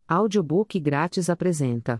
Audiobook grátis apresenta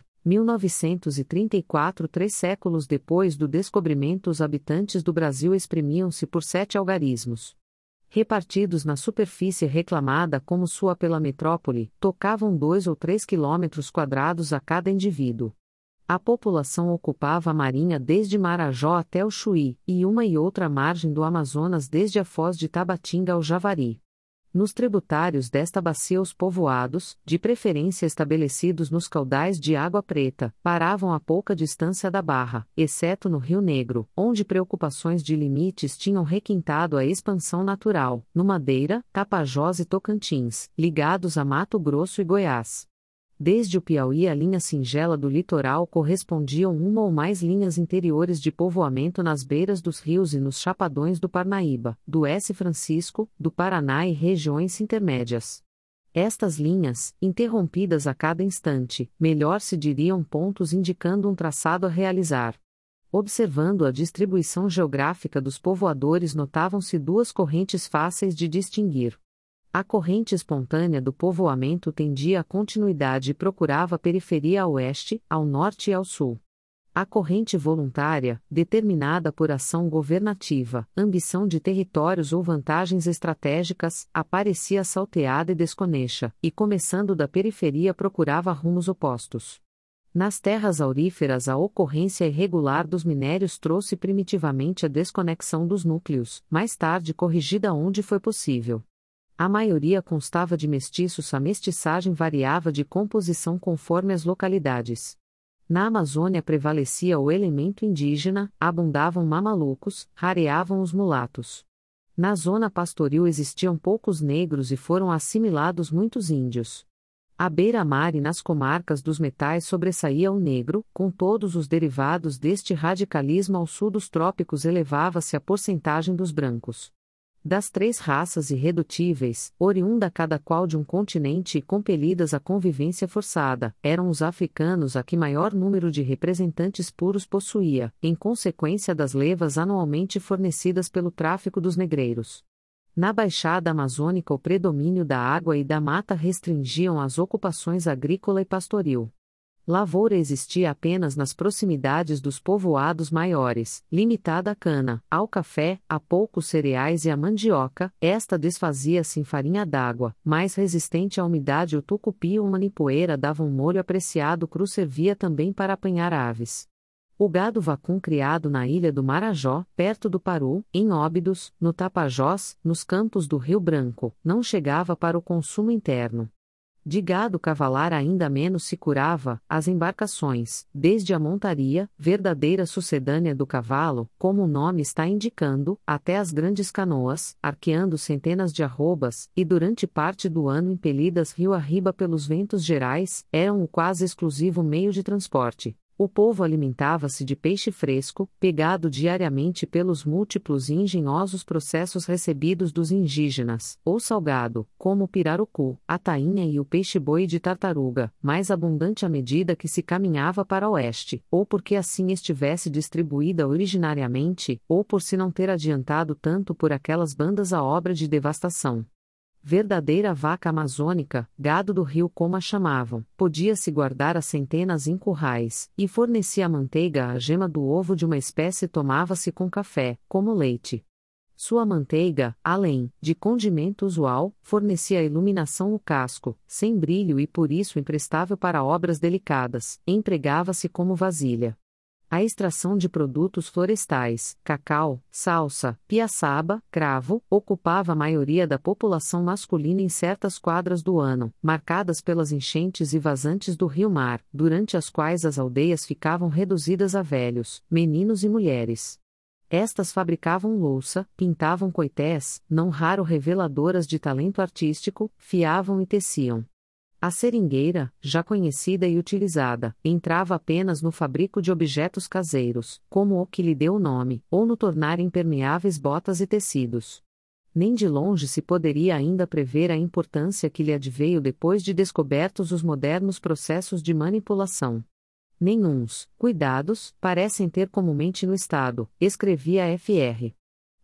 1934. 3 séculos depois do descobrimento, os habitantes do Brasil exprimiam-se por 7 algarismos. Repartidos na superfície reclamada como sua pela metrópole, tocavam 2 ou 3 quilômetros quadrados a cada indivíduo. A população ocupava a marinha desde Marajó até o Chuí, e uma e outra margem do Amazonas desde a foz de Tabatinga ao Javari. Nos tributários desta bacia os povoados, de preferência estabelecidos nos caudais de Água Preta, paravam a pouca distância da Barra, exceto no Rio Negro, onde preocupações de limites tinham requintado a expansão natural, no Madeira, Tapajós e Tocantins, ligados a Mato Grosso e Goiás. Desde o Piauí a linha singela do litoral correspondiam uma ou mais linhas interiores de povoamento nas beiras dos rios e nos chapadões do Parnaíba, do S. Francisco, do Paraná e regiões intermédias. Estas linhas, interrompidas a cada instante, melhor se diriam pontos indicando um traçado a realizar. Observando a distribuição geográfica dos povoadores, notavam-se 2 correntes fáceis de distinguir. A corrente espontânea do povoamento tendia à continuidade e procurava a periferia a oeste, ao norte e ao sul. A corrente voluntária, determinada por ação governativa, ambição de territórios ou vantagens estratégicas, aparecia salteada e desconexa, e começando da periferia procurava rumos opostos. Nas terras auríferas, a ocorrência irregular dos minérios trouxe primitivamente a desconexão dos núcleos, mais tarde corrigida onde foi possível. A maioria constava de mestiços, a mestiçagem variava de composição conforme as localidades. Na Amazônia prevalecia o elemento indígena, abundavam mamalucos, rareavam os mulatos. Na zona pastoril existiam poucos negros e foram assimilados muitos índios. À beira-mar e nas comarcas dos metais sobressaía o negro, com todos os derivados deste radicalismo. Ao sul dos trópicos elevava-se a porcentagem dos brancos. Das 3 raças irredutíveis, oriunda cada qual de um continente e compelidas à convivência forçada, eram os africanos a que maior número de representantes puros possuía, em consequência das levas anualmente fornecidas pelo tráfico dos negreiros. Na Baixada Amazônica o predomínio da água e da mata restringiam as ocupações agrícola e pastoril. Lavoura existia apenas nas proximidades dos povoados maiores, limitada à cana, ao café, a poucos cereais e à mandioca. Esta desfazia-se em farinha d'água, mais resistente à umidade. O tucupi ou manipoeira dava um molho apreciado. Cru servia também para apanhar aves. O gado vacum criado na ilha do Marajó, perto do Paru, em Óbidos, no Tapajós, nos campos do Rio Branco, não chegava para o consumo interno. De gado cavalar ainda menos se curava. As embarcações, desde a montaria, verdadeira sucedânea do cavalo, como o nome está indicando, até as grandes canoas, arqueando centenas de arrobas, e durante parte do ano impelidas rio arriba pelos ventos gerais, eram o quase exclusivo meio de transporte. O povo alimentava-se de peixe fresco, pegado diariamente pelos múltiplos e engenhosos processos recebidos dos indígenas, ou salgado, como o pirarucu, a tainha e o peixe-boi de tartaruga, mais abundante à medida que se caminhava para o oeste, ou porque assim estivesse distribuída originariamente, ou por se não ter adiantado tanto por aquelas bandas a obra de devastação. Verdadeira vaca amazônica, gado do rio como a chamavam, podia-se guardar a centenas em currais, e fornecia a manteiga. A gema do ovo de uma espécie tomava-se com café, como leite. Sua manteiga, além de condimento usual, fornecia a iluminação. O casco, sem brilho e por isso imprestável para obras delicadas, empregava-se como vasilha. A extração de produtos florestais, cacau, salsa, piaçaba, cravo, ocupava a maioria da população masculina em certas quadras do ano, marcadas pelas enchentes e vazantes do rio-mar, durante as quais as aldeias ficavam reduzidas a velhos, meninos e mulheres. Estas fabricavam louça, pintavam coités, não raro reveladoras de talento artístico, fiavam e teciam. A seringueira, já conhecida e utilizada, entrava apenas no fabrico de objetos caseiros, como o que lhe deu o nome, ou no tornar impermeáveis botas e tecidos. Nem de longe se poderia ainda prever a importância que lhe adveio depois de descobertos os modernos processos de manipulação. Nenhuns cuidados parecem ter comumente no Estado, escrevia Fr.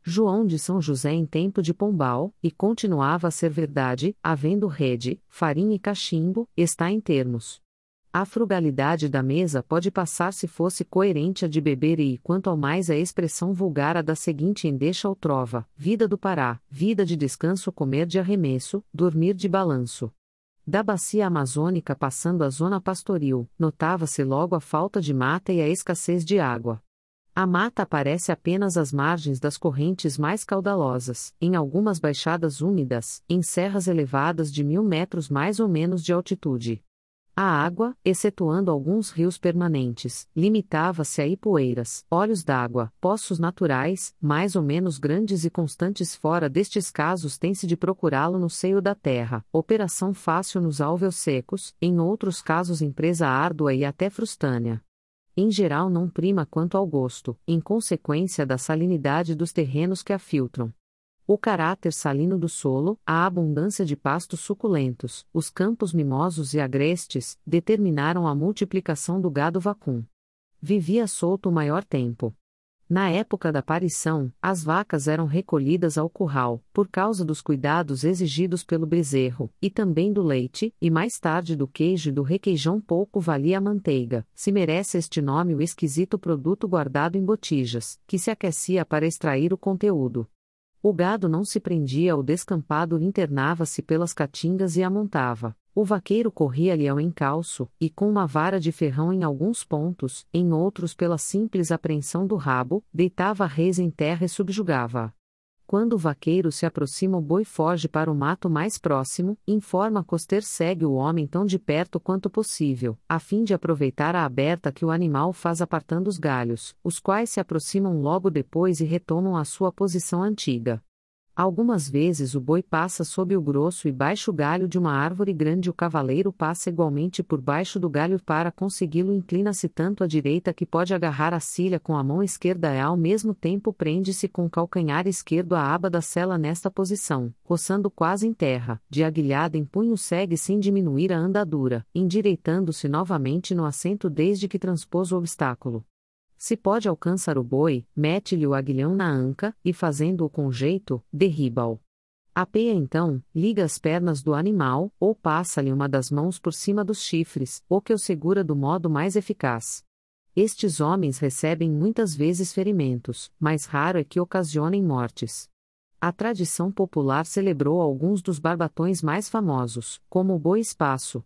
João de São José em tempo de Pombal, e continuava a ser verdade, havendo rede, farinha e cachimbo, está em termos. A frugalidade da mesa pode passar se fosse coerente a de beber e, quanto ao mais a expressão vulgar a da seguinte endecha ou trova, vida do Pará, vida de descanso comer de arremesso, dormir de balanço. Da bacia amazônica passando à zona pastoril, notava-se logo a falta de mata e a escassez de água. A mata aparece apenas às margens das correntes mais caudalosas, em algumas baixadas úmidas, em serras elevadas de 1000 metros mais ou menos de altitude. A água, excetuando alguns rios permanentes, limitava-se a ipueiras, olhos d'água, poços naturais, mais ou menos grandes e constantes. Fora destes casos tem-se de procurá-lo no seio da terra, operação fácil nos alvéolos secos, em outros casos empresa árdua e até frustânea. Em geral não prima quanto ao gosto, em consequência da salinidade dos terrenos que a filtram. O caráter salino do solo, a abundância de pastos suculentos, os campos mimosos e agrestes, determinaram a multiplicação do gado vacum. Vivia solto o maior tempo. Na época da parição, as vacas eram recolhidas ao curral, por causa dos cuidados exigidos pelo bezerro, e também do leite, e mais tarde do queijo e do requeijão. Pouco valia a manteiga, se merece este nome o esquisito produto guardado em botijas, que se aquecia para extrair o conteúdo. O gado não se prendia ao descampado, internava-se pelas caatingas e amontava. O vaqueiro corria-lhe ao encalço, e com uma vara de ferrão em alguns pontos, em outros pela simples apreensão do rabo, deitava a res em terra e subjugava-a. Quando o vaqueiro se aproxima, o boi foge para o mato mais próximo, informa costeiro, segue o homem tão de perto quanto possível, a fim de aproveitar a aberta que o animal faz apartando os galhos, os quais se aproximam logo depois e retomam a sua posição antiga. Algumas vezes o boi passa sob o grosso e baixo galho de uma árvore grande, o cavaleiro passa igualmente por baixo do galho. Para consegui-lo inclina-se tanto à direita que pode agarrar a cilha com a mão esquerda e ao mesmo tempo prende-se com o calcanhar esquerdo à aba da sela. Nesta posição, roçando quase em terra, de aguilhada em punho, segue sem diminuir a andadura, endireitando-se novamente no assento desde que transpôs o obstáculo. Se pode alcançar o boi, mete-lhe o aguilhão na anca, e fazendo-o com jeito, derriba-o. Apeia então, liga as pernas do animal, ou passa-lhe uma das mãos por cima dos chifres, ou que o segura do modo mais eficaz. Estes homens recebem muitas vezes ferimentos, mas raro é que ocasionem mortes. A tradição popular celebrou alguns dos barbatões mais famosos, como o boi espaço,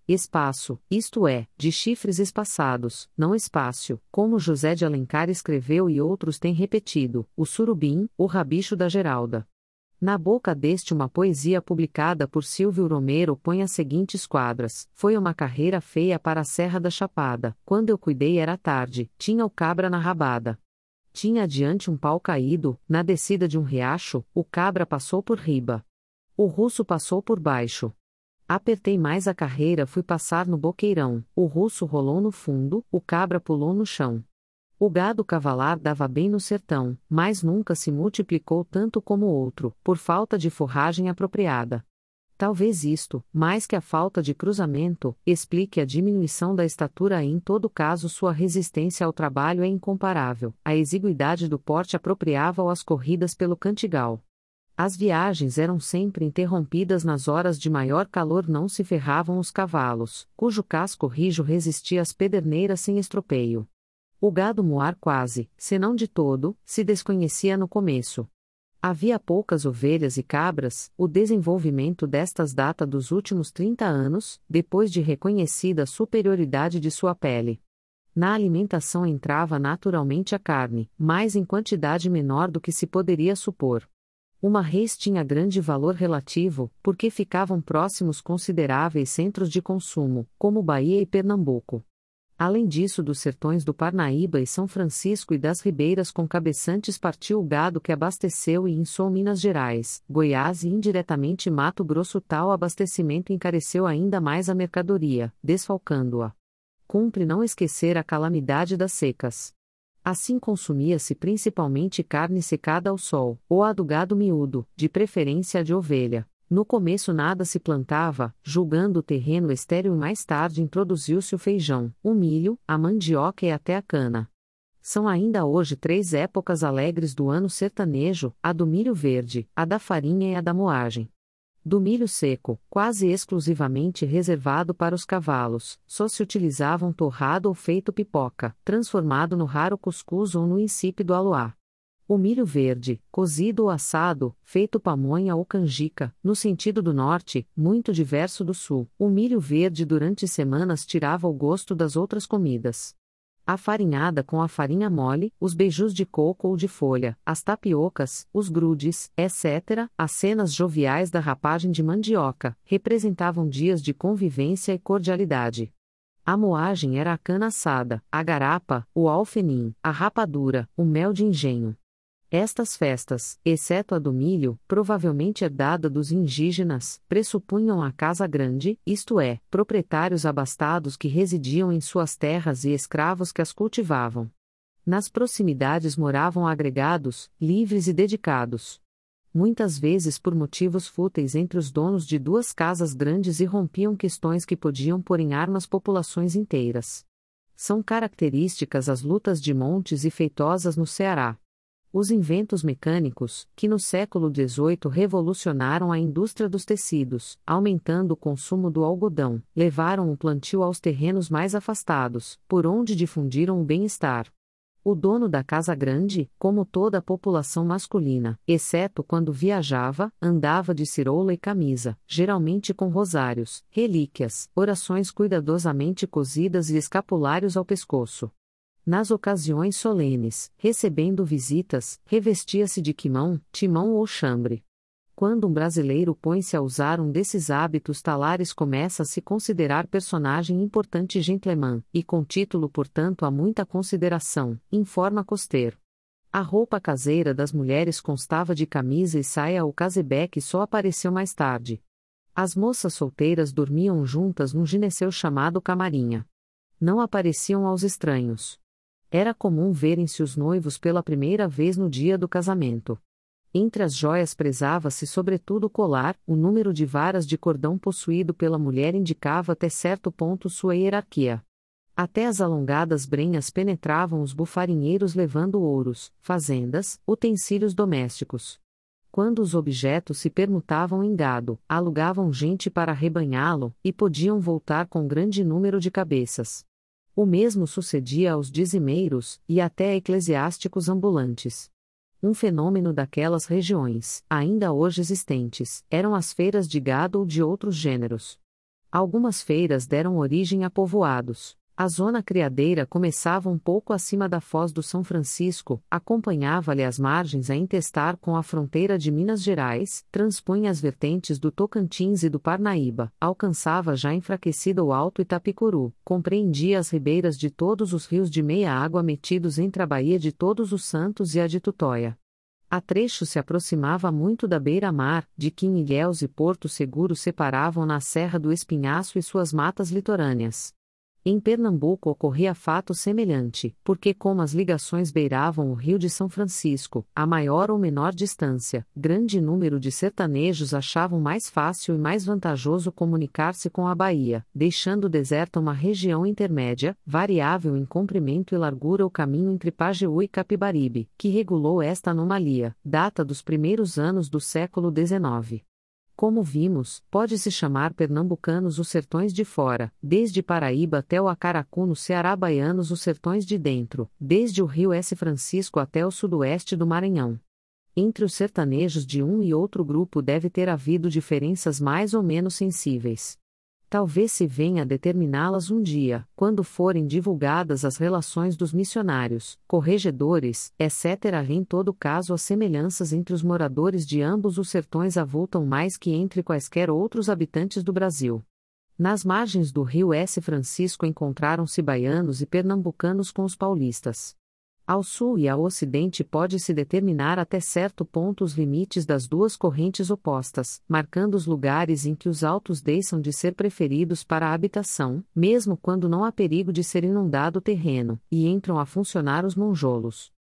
isto é, de chifres espaçados, não espácio, como José de Alencar escreveu e outros têm repetido, o surubim, o rabicho da Geralda. Na boca deste uma poesia publicada por Silvio Romero põe as seguintes quadras: foi uma carreira feia para a Serra da Chapada, quando eu cuidei era tarde, tinha o cabra na rabada. Tinha adiante um pau caído, na descida de um riacho, o cabra passou por riba. O russo passou por baixo. Apertei mais a carreira, fui passar no boqueirão, o russo rolou no fundo, o cabra pulou no chão. O gado cavalar dava bem no sertão, mas nunca se multiplicou tanto como o outro, por falta de forragem apropriada. Talvez isto, mais que a falta de cruzamento, explique a diminuição da estatura e, em todo caso, sua resistência ao trabalho é incomparável. A exiguidade do porte apropriava-o às corridas pelo cantigal. As viagens eram sempre interrompidas nas horas de maior calor, não se ferravam os cavalos, cujo casco rijo resistia às pederneiras sem estropeio. O gado muar quase, se não de todo, se desconhecia no começo. Havia poucas ovelhas e cabras, o desenvolvimento destas data dos últimos 30 anos, depois de reconhecida a superioridade de sua pele. Na alimentação entrava naturalmente a carne, mas em quantidade menor do que se poderia supor. Uma res tinha grande valor relativo, porque ficavam próximos consideráveis centros de consumo, como Bahia e Pernambuco. Além disso, dos sertões do Parnaíba e São Francisco e das ribeiras concabeçantes partiu o gado que abasteceu e inçou Minas Gerais, Goiás e indiretamente Mato Grosso. Tal abastecimento encareceu ainda mais a mercadoria, desfalcando-a. Cumpre não esquecer a calamidade das secas. Assim consumia-se principalmente carne secada ao sol, ou a do gado miúdo, de preferência a de ovelha. No começo nada se plantava, julgando o terreno estéril, e mais tarde introduziu-se o feijão, o milho, a mandioca e até a cana. São ainda hoje 3 épocas alegres do ano sertanejo, a do milho verde, a da farinha e a da moagem. Do milho seco, quase exclusivamente reservado para os cavalos, só se utilizavam torrado ou feito pipoca, transformado no raro cuscuz ou no insípido aluá. O milho verde, cozido ou assado, feito pamonha ou canjica, no sentido do norte, muito diverso do sul, o milho verde durante semanas tirava o gosto das outras comidas. A farinhada com a farinha mole, os beijus de coco ou de folha, as tapiocas, os grudes, etc., as cenas joviais da rapagem de mandioca, representavam dias de convivência e cordialidade. A moagem era a cana assada, a garapa, o alfenim, a rapadura, o mel de engenho. Estas festas, exceto a do milho, provavelmente herdada dos indígenas, pressupunham a casa grande, isto é, proprietários abastados que residiam em suas terras e escravos que as cultivavam. Nas proximidades moravam agregados, livres e dedicados. Muitas vezes por motivos fúteis entre os donos de 2 casas grandes irrompiam questões que podiam pôr em armas populações inteiras. São características as lutas de montes e feitosas no Ceará. Os inventos mecânicos, que no século XVIII revolucionaram a indústria dos tecidos, aumentando o consumo do algodão, levaram o plantio aos terrenos mais afastados, por onde difundiram o bem-estar. O dono da casa grande, como toda a população masculina, exceto quando viajava, andava de cirola e camisa, geralmente com rosários, relíquias, orações cuidadosamente cozidas e escapulários ao pescoço. Nas ocasiões solenes, recebendo visitas, revestia-se de quimão, timão ou chambre. Quando um brasileiro põe-se a usar um desses hábitos talares começa a se considerar personagem importante gentleman, e com título portanto há muita consideração, informa Coster. A roupa caseira das mulheres constava de camisa e saia ou casebeque e só apareceu mais tarde. As moças solteiras dormiam juntas num gineceu chamado camarinha. Não apareciam aos estranhos. Era comum verem-se os noivos pela primeira vez no dia do casamento. Entre as joias prezava-se sobretudo o colar, o número de varas de cordão possuído pela mulher indicava até certo ponto sua hierarquia. Até as alongadas brenhas penetravam os bufarinheiros levando ouros, fazendas, utensílios domésticos. Quando os objetos se permutavam em gado, alugavam gente para arrebanhá-lo, e podiam voltar com grande número de cabeças. O mesmo sucedia aos dizimeiros, e até a eclesiásticos ambulantes. Um fenômeno daquelas regiões, ainda hoje existentes, eram as feiras de gado ou de outros gêneros. Algumas feiras deram origem a povoados. A zona criadeira começava um pouco acima da Foz do São Francisco, acompanhava-lhe as margens a intestar com a fronteira de Minas Gerais, transpunha as vertentes do Tocantins e do Parnaíba, alcançava já enfraquecido o Alto Itapicuru, compreendia as ribeiras de todos os rios de meia água metidos entre a Baía de Todos os Santos e a de Tutóia. A trecho se aproximava muito da beira-mar, de que Ilhéus e Porto Seguro separavam na Serra do Espinhaço e suas matas litorâneas. Em Pernambuco ocorria fato semelhante, porque como as ligações beiravam o Rio de São Francisco, a maior ou menor distância, grande número de sertanejos achavam mais fácil e mais vantajoso comunicar-se com a Bahia, deixando deserta uma região intermédia, variável em comprimento e largura o caminho entre Pajeú e Capibaribe, que regulou esta anomalia, data dos primeiros anos do século XIX. Como vimos, pode-se chamar pernambucanos os sertões de fora, desde Paraíba até o Acaracu no Ceará, baianos os sertões de dentro, desde o Rio S. Francisco até o sudoeste do Maranhão. Entre os sertanejos de um e outro grupo deve ter havido diferenças mais ou menos sensíveis. Talvez se venha a determiná-las um dia, quando forem divulgadas as relações dos missionários, corregedores, etc. Em todo caso, as semelhanças entre os moradores de ambos os sertões avultam mais que entre quaisquer outros habitantes do Brasil. Nas margens do rio S. Francisco encontraram-se baianos e pernambucanos com os paulistas. Ao sul e ao ocidente pode-se determinar até certo ponto os limites das duas correntes opostas, marcando os lugares em que os altos deixam de ser preferidos para a habitação, mesmo quando não há perigo de ser inundado o terreno, e entram a funcionar os monjolos.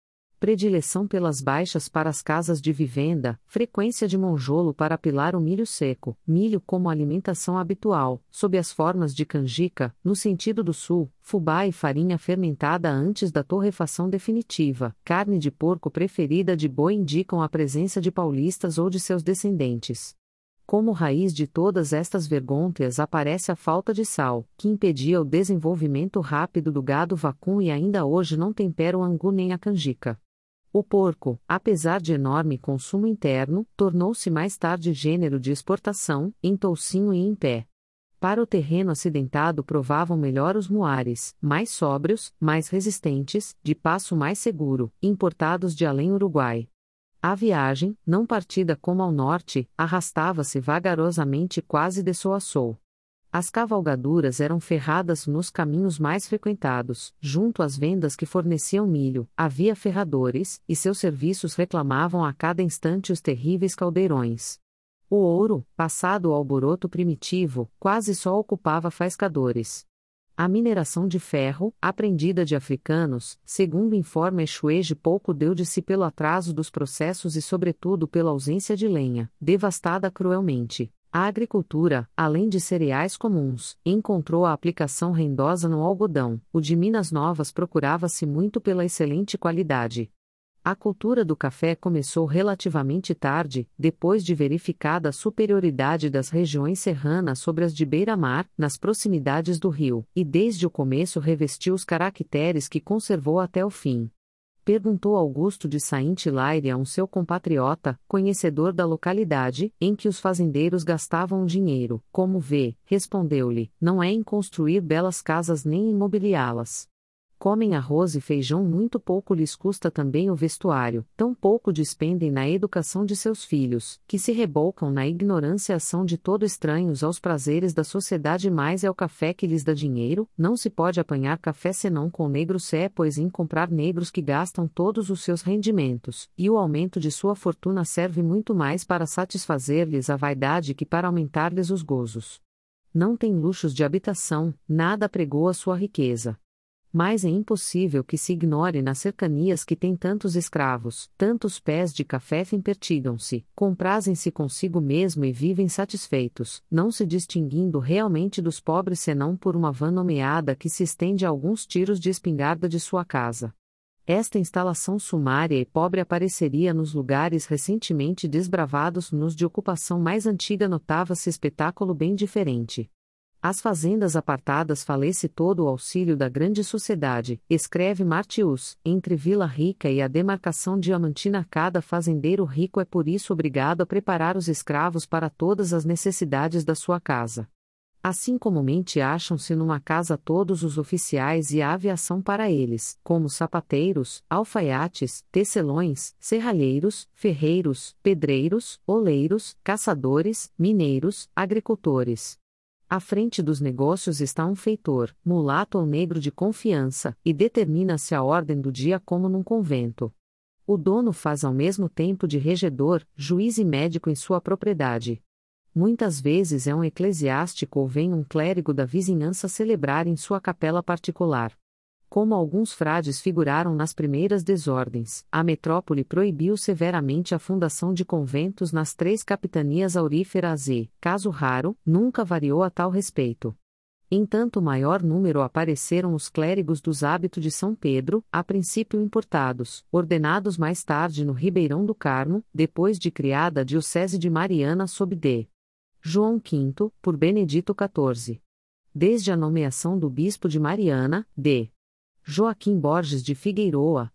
predileção pelas baixas para as casas de vivenda, frequência de monjolo para apilar o milho seco, milho como alimentação habitual, sob as formas de canjica, no sentido do sul, fubá e farinha fermentada antes da torrefação definitiva, carne de porco preferida de boi indicam a presença de paulistas ou de seus descendentes. Como raiz de todas estas vergonhas aparece a falta de sal, que impedia o desenvolvimento rápido do gado vacum e ainda hoje não tempera o angu nem a canjica. O porco, apesar de enorme consumo interno, tornou-se mais tarde gênero de exportação, em toucinho e em pé. Para o terreno acidentado provavam melhor os muares, mais sóbrios, mais resistentes, de passo mais seguro, importados de além Uruguai. A viagem, não partida como ao norte, arrastava-se vagarosamente quase de sul a sul. As cavalgaduras eram ferradas nos caminhos mais frequentados, junto às vendas que forneciam milho, havia ferradores, e seus serviços reclamavam a cada instante os terríveis caldeirões. O ouro, passado ao alboroto primitivo, quase só ocupava faiscadores. A mineração de ferro, aprendida de africanos, segundo informa Echuege, pouco deu de si pelo atraso dos processos e sobretudo pela ausência de lenha, devastada cruelmente. A agricultura, além de cereais comuns, encontrou a aplicação rendosa no algodão, o de Minas Novas procurava-se muito pela excelente qualidade. A cultura do café começou relativamente tarde, depois de verificada a superioridade das regiões serranas sobre as de beira-mar, nas proximidades do rio, e desde o começo revestiu os caracteres que conservou até o fim. Perguntou Augusto de Saint-Hilaire a um seu compatriota, conhecedor da localidade, em que os fazendeiros gastavam o dinheiro. Como vê, respondeu-lhe, não é em construir belas casas nem em mobiliá-las. Comem arroz e feijão, muito pouco lhes custa também o vestuário, tão pouco despendem na educação de seus filhos, que se rebolcam na ignorância, ação de todo estranhos aos prazeres da sociedade, mais é o café que lhes dá dinheiro. Não se pode apanhar café senão com negros, é pois em comprar negros que gastam todos os seus rendimentos, e o aumento de sua fortuna serve muito mais para satisfazer-lhes a vaidade que para aumentar-lhes os gozos. Não tem luxos de habitação, nada apregou a sua riqueza. Mas é impossível que se ignore nas cercanias que tem tantos escravos, tantos pés de café impertigam-se, comprazem-se consigo mesmo e vivem satisfeitos, não se distinguindo realmente dos pobres senão por uma vã nomeada que se estende a alguns tiros de espingarda de sua casa. Esta instalação sumária e pobre apareceria nos lugares recentemente desbravados, nos de ocupação mais antiga notava-se espetáculo bem diferente. As fazendas apartadas falece todo o auxílio da grande sociedade, escreve Martius, entre Vila Rica e a demarcação diamantina cada fazendeiro rico é por isso obrigado a preparar os escravos para todas as necessidades da sua casa. Assim comumente acham-se numa casa todos os oficiais e a aviação para eles, como sapateiros, alfaiates, tecelões, serralheiros, ferreiros, pedreiros, oleiros, caçadores, mineiros, agricultores. À frente dos negócios está um feitor, mulato ou negro de confiança, e determina-se a ordem do dia como num convento. O dono faz ao mesmo tempo de regedor, juiz e médico em sua propriedade. Muitas vezes é um eclesiástico ou vem um clérigo da vizinhança celebrar em sua capela particular. Como alguns frades figuraram nas primeiras desordens, a metrópole proibiu severamente a fundação de conventos nas 3 capitanias auríferas e, caso raro, nunca variou a tal respeito. Em tanto maior número apareceram os clérigos dos hábitos de São Pedro, a princípio importados, ordenados mais tarde no Ribeirão do Carmo, depois de criada a Diocese de Mariana sob D. João V, por Benedito XIV. Desde a nomeação do bispo de Mariana, D. Joaquim Borges de Figueiroa,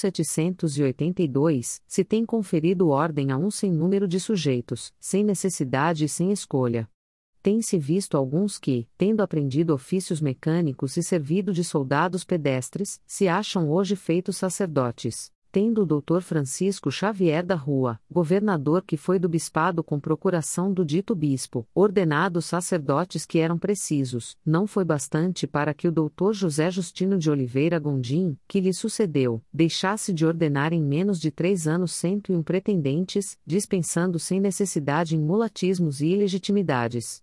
1782, se tem conferido ordem a um sem número de sujeitos, sem necessidade e sem escolha. Tem-se visto alguns que, tendo aprendido ofícios mecânicos e servido de soldados pedestres, se acham hoje feitos sacerdotes. Tendo o Dr. Francisco Xavier da Rua, governador que foi do bispado com procuração do dito bispo, ordenados sacerdotes que eram precisos, não foi bastante para que o Dr. José Justino de Oliveira Gondim, que lhe sucedeu, deixasse de ordenar em menos de 3 anos 101 pretendentes, dispensando sem necessidade em mulatismos e ilegitimidades.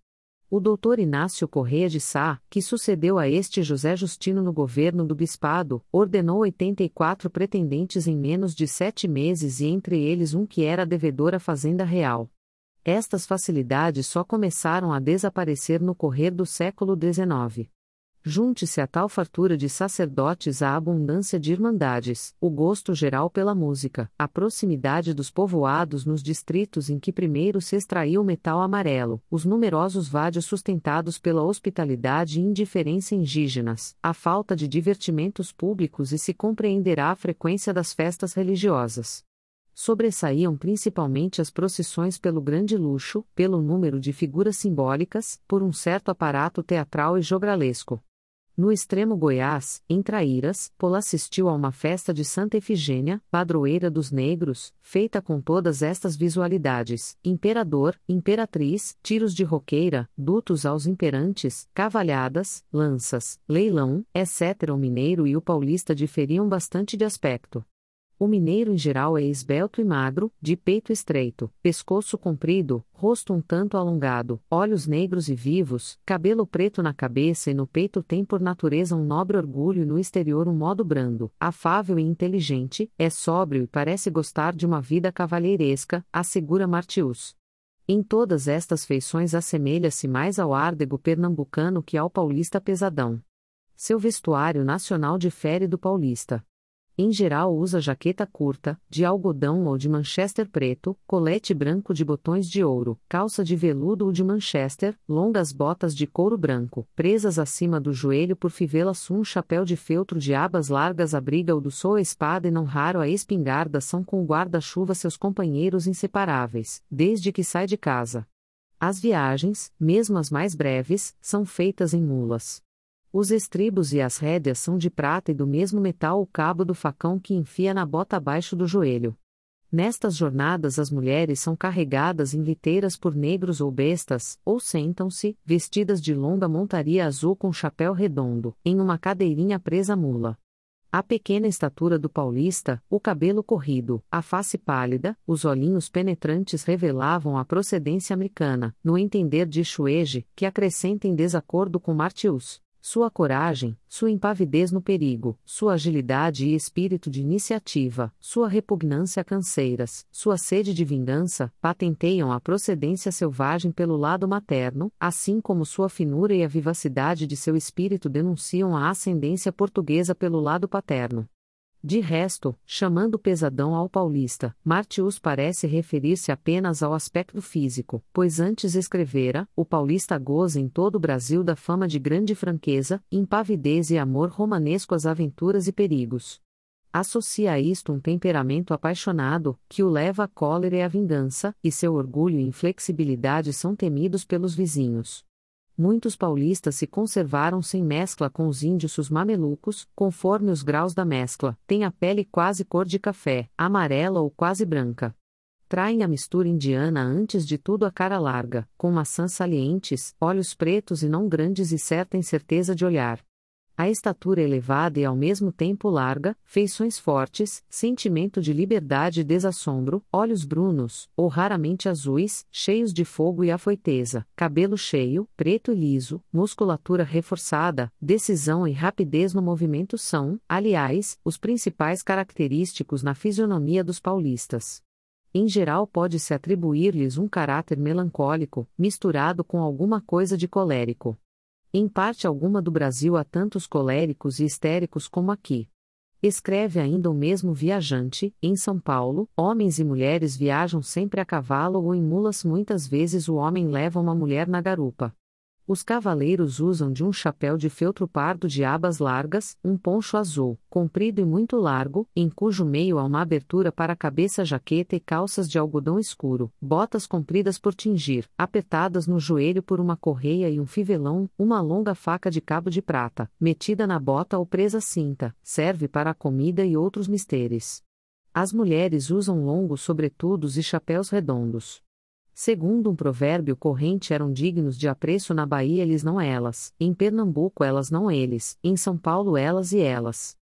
O Dr. Inácio Correia de Sá, que sucedeu a este José Justino no governo do Bispado, ordenou 84 pretendentes em menos de 7 meses e entre eles um que era devedor à Fazenda Real. Estas facilidades só começaram a desaparecer no correr do século XIX. Junte-se a tal fartura de sacerdotes à abundância de irmandades, o gosto geral pela música, a proximidade dos povoados nos distritos em que primeiro se extraiu o metal amarelo, os numerosos vádios sustentados pela hospitalidade e indiferença indígenas, a falta de divertimentos públicos e se compreenderá a frequência das festas religiosas. Sobressaíam principalmente as procissões pelo grande luxo, pelo número de figuras simbólicas, por um certo aparato teatral e jogralesco. No extremo Goiás, em Traíras, Pola assistiu a uma festa de Santa Efigênia, padroeira dos negros, feita com todas estas visualidades: imperador, imperatriz, tiros de roqueira, dutos aos imperantes, cavalhadas, lanças, leilão, etc. O mineiro e o paulista diferiam bastante de aspecto. O mineiro em geral é esbelto e magro, de peito estreito, pescoço comprido, rosto um tanto alongado, olhos negros e vivos, cabelo preto na cabeça e no peito tem por natureza um nobre orgulho e no exterior um modo brando, afável e inteligente, é sóbrio e parece gostar de uma vida cavalheiresca, assegura Martius. Em todas estas feições assemelha-se mais ao árdego pernambucano que ao paulista pesadão. Seu vestuário nacional difere do paulista. Em geral usa jaqueta curta, de algodão ou de manchester preto, colete branco de botões de ouro, calça de veludo ou de manchester, longas botas de couro branco, presas acima do joelho por fivelas, um chapéu de feltro de abas largas abriga o do sol a espada e não raro a espingarda, são com o guarda-chuva seus companheiros inseparáveis, desde que sai de casa. As viagens, mesmo as mais breves, são feitas em mulas. Os estribos e as rédeas são de prata e do mesmo metal o cabo do facão que enfia na bota abaixo do joelho. Nestas jornadas as mulheres são carregadas em liteiras por negros ou bestas, ou sentam-se, vestidas de longa montaria azul com chapéu redondo, em uma cadeirinha presa à mula. A pequena estatura do paulista, o cabelo corrido, a face pálida, os olhinhos penetrantes revelavam a procedência americana, no entender de Schwege, que acrescenta em desacordo com Martius. Sua coragem, sua impavidez no perigo, sua agilidade e espírito de iniciativa, sua repugnância a canseiras, sua sede de vingança, patenteiam a procedência selvagem pelo lado materno, assim como sua finura e a vivacidade de seu espírito denunciam a ascendência portuguesa pelo lado paterno. De resto, chamando pesadão ao paulista, Martius parece referir-se apenas ao aspecto físico, pois antes escrevera: o paulista goza em todo o Brasil da fama de grande franqueza, impavidez e amor romanesco às aventuras e perigos. Associa a isto um temperamento apaixonado, que o leva à cólera e à vingança, e seu orgulho e inflexibilidade são temidos pelos vizinhos. Muitos paulistas se conservaram sem mescla com os índios os mamelucos, conforme os graus da mescla, têm a pele quase cor de café, amarela ou quase branca. Traem a mistura indiana antes de tudo a cara larga, com maçãs salientes, olhos pretos e não grandes e certa incerteza de olhar. A estatura elevada e ao mesmo tempo larga, feições fortes, sentimento de liberdade e desassombro, olhos brunos, ou raramente azuis, cheios de fogo e afoiteza, cabelo cheio, preto e liso, musculatura reforçada, decisão e rapidez no movimento são, aliás, os principais característicos na fisionomia dos paulistas. Em geral pode-se atribuir-lhes um caráter melancólico, misturado com alguma coisa de colérico. Em parte alguma do Brasil há tantos coléricos e histéricos como aqui. Escreve ainda o mesmo viajante: em São Paulo, homens e mulheres viajam sempre a cavalo ou em mulas, muitas vezes o homem leva uma mulher na garupa. Os cavaleiros usam de um chapéu de feltro pardo de abas largas, um poncho azul, comprido e muito largo, em cujo meio há uma abertura para a cabeça, jaqueta e calças de algodão escuro, botas compridas por tingir, apertadas no joelho por uma correia e um fivelão, uma longa faca de cabo de prata, metida na bota ou presa à cinta, serve para a comida e outros misteres. As mulheres usam longos sobretudos e chapéus redondos. Segundo um provérbio corrente, eram dignos de apreço na Bahia eles não elas, em Pernambuco elas não eles, em São Paulo elas e elas.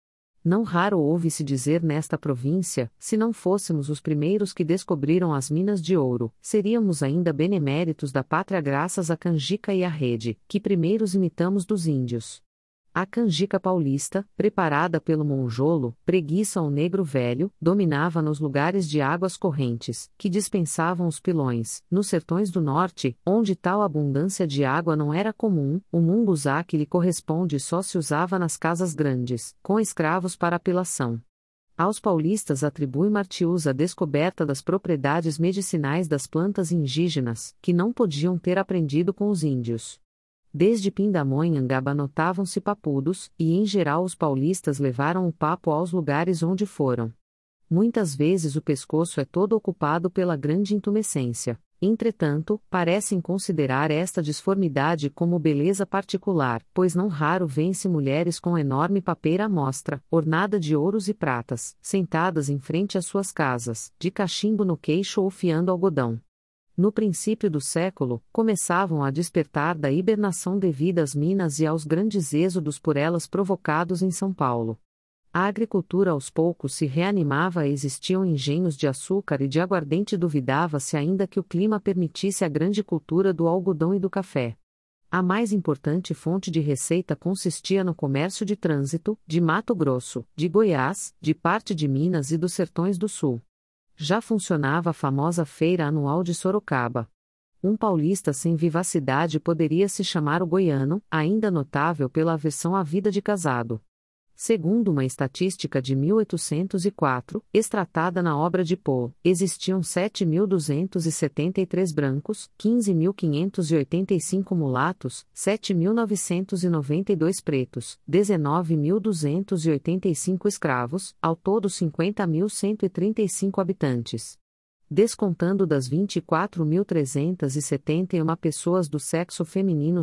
Não raro ouve-se dizer nesta província: se não fôssemos os primeiros que descobriram as minas de ouro, seríamos ainda beneméritos da pátria graças à canjica e à rede, que primeiros imitamos dos índios. A canjica paulista, preparada pelo monjolo, preguiça ou negro velho, dominava nos lugares de águas correntes, que dispensavam os pilões. Nos sertões do norte, onde tal abundância de água não era comum, o munguzá que lhe corresponde só se usava nas casas grandes, com escravos para apilação. Aos paulistas atribui Martius a descoberta das propriedades medicinais das plantas indígenas, que não podiam ter aprendido com os índios. Desde Pindamonhangaba notavam-se papudos, e em geral os paulistas levaram o papo aos lugares onde foram. Muitas vezes o pescoço é todo ocupado pela grande intumescência. Entretanto, parecem considerar esta disformidade como beleza particular, pois não raro vêem-se mulheres com enorme papeira à mostra, ornada de ouros e pratas, sentadas em frente às suas casas, de cachimbo no queixo ou fiando algodão. No princípio do século, começavam a despertar da hibernação devido às minas e aos grandes êxodos por elas provocados em São Paulo. A agricultura aos poucos se reanimava e existiam engenhos de açúcar e de aguardente, duvidava-se ainda que o clima permitisse a grande cultura do algodão e do café. A mais importante fonte de receita consistia no comércio de trânsito, de Mato Grosso, de Goiás, de parte de Minas e dos sertões do sul. Já funcionava a famosa Feira Anual de Sorocaba. Um paulista sem vivacidade poderia se chamar o goiano, ainda notável pela aversão à vida de casado. Segundo uma estatística de 1804, extratada na obra de Poe, existiam 7.273 brancos, 15.585 mulatos, 7.992 pretos, 19.285 escravos, ao todo 50.135 habitantes. Descontando das 24.371 pessoas do sexo feminino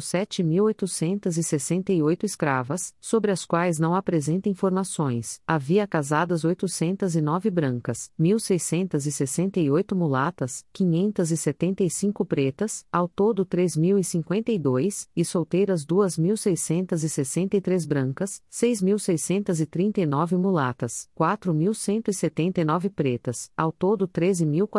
7.868 escravas, sobre as quais não apresenta informações, havia casadas 809 brancas, 1.668 mulatas, 575 pretas, ao todo 3.052, e solteiras 2.663 brancas, 6.639 mulatas, 4.179 pretas, ao todo 13.481.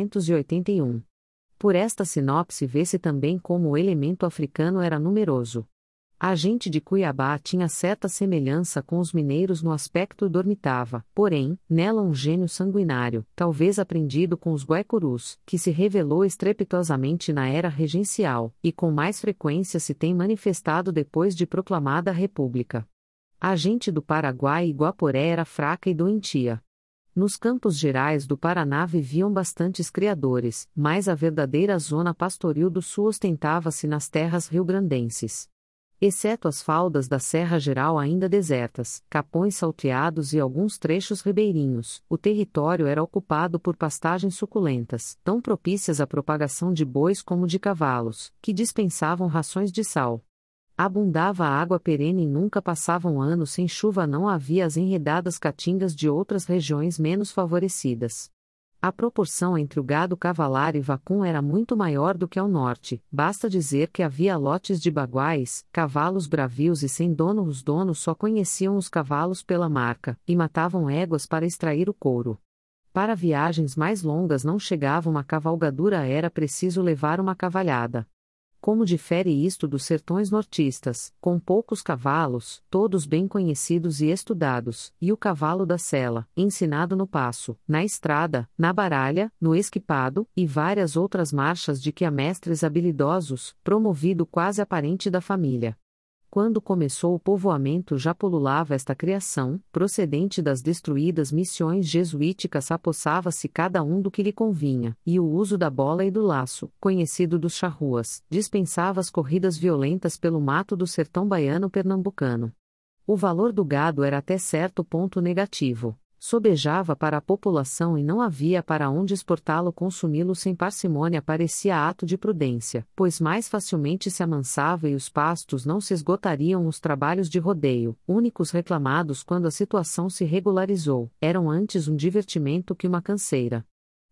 Por esta sinopse vê-se também como o elemento africano era numeroso. A gente de Cuiabá tinha certa semelhança com os mineiros no aspecto, dormitava, porém, nela um gênio sanguinário, talvez aprendido com os guaicurus, que se revelou estrepitosamente na era regencial, e com mais frequência se tem manifestado depois de proclamada a República. A gente do Paraguai e Guaporé era fraca e doentia. Nos Campos Gerais do Paraná viviam bastantes criadores, mas a verdadeira zona pastoril do sul ostentava-se nas terras riograndenses. Exceto as faldas da Serra Geral ainda desertas, capões salteados e alguns trechos ribeirinhos, o território era ocupado por pastagens suculentas, tão propícias à propagação de bois como de cavalos, que dispensavam rações de sal. Abundava a água perene e nunca passava um ano sem chuva, não havia as enredadas caatingas de outras regiões menos favorecidas. A proporção entre o gado cavalar e vacum era muito maior do que ao norte, basta dizer que havia lotes de baguais, cavalos bravios e sem dono. Os donos só conheciam os cavalos pela marca, e matavam éguas para extrair o couro. Para viagens mais longas não chegava uma cavalgadura, era preciso levar uma cavalhada. Como difere isto dos sertões nortistas, com poucos cavalos, todos bem conhecidos e estudados, e o cavalo da sela, ensinado no passo, na estrada, na baralha, no esquipado, e várias outras marchas de que a mestres habilidosos, promovido quase a parente da família. Quando começou o povoamento já pululava esta criação, procedente das destruídas missões jesuíticas, apossava-se cada um do que lhe convinha, e o uso da bola e do laço, conhecido dos charruas, dispensava as corridas violentas pelo mato do sertão baiano-pernambucano. O valor do gado era até certo ponto negativo. Sobejava para a população e não havia para onde exportá-lo. Consumi-lo sem parcimônia parecia ato de prudência, pois mais facilmente se amansava e os pastos não se esgotariam. Os trabalhos de rodeio, únicos reclamados quando a situação se regularizou, eram antes um divertimento que uma canseira.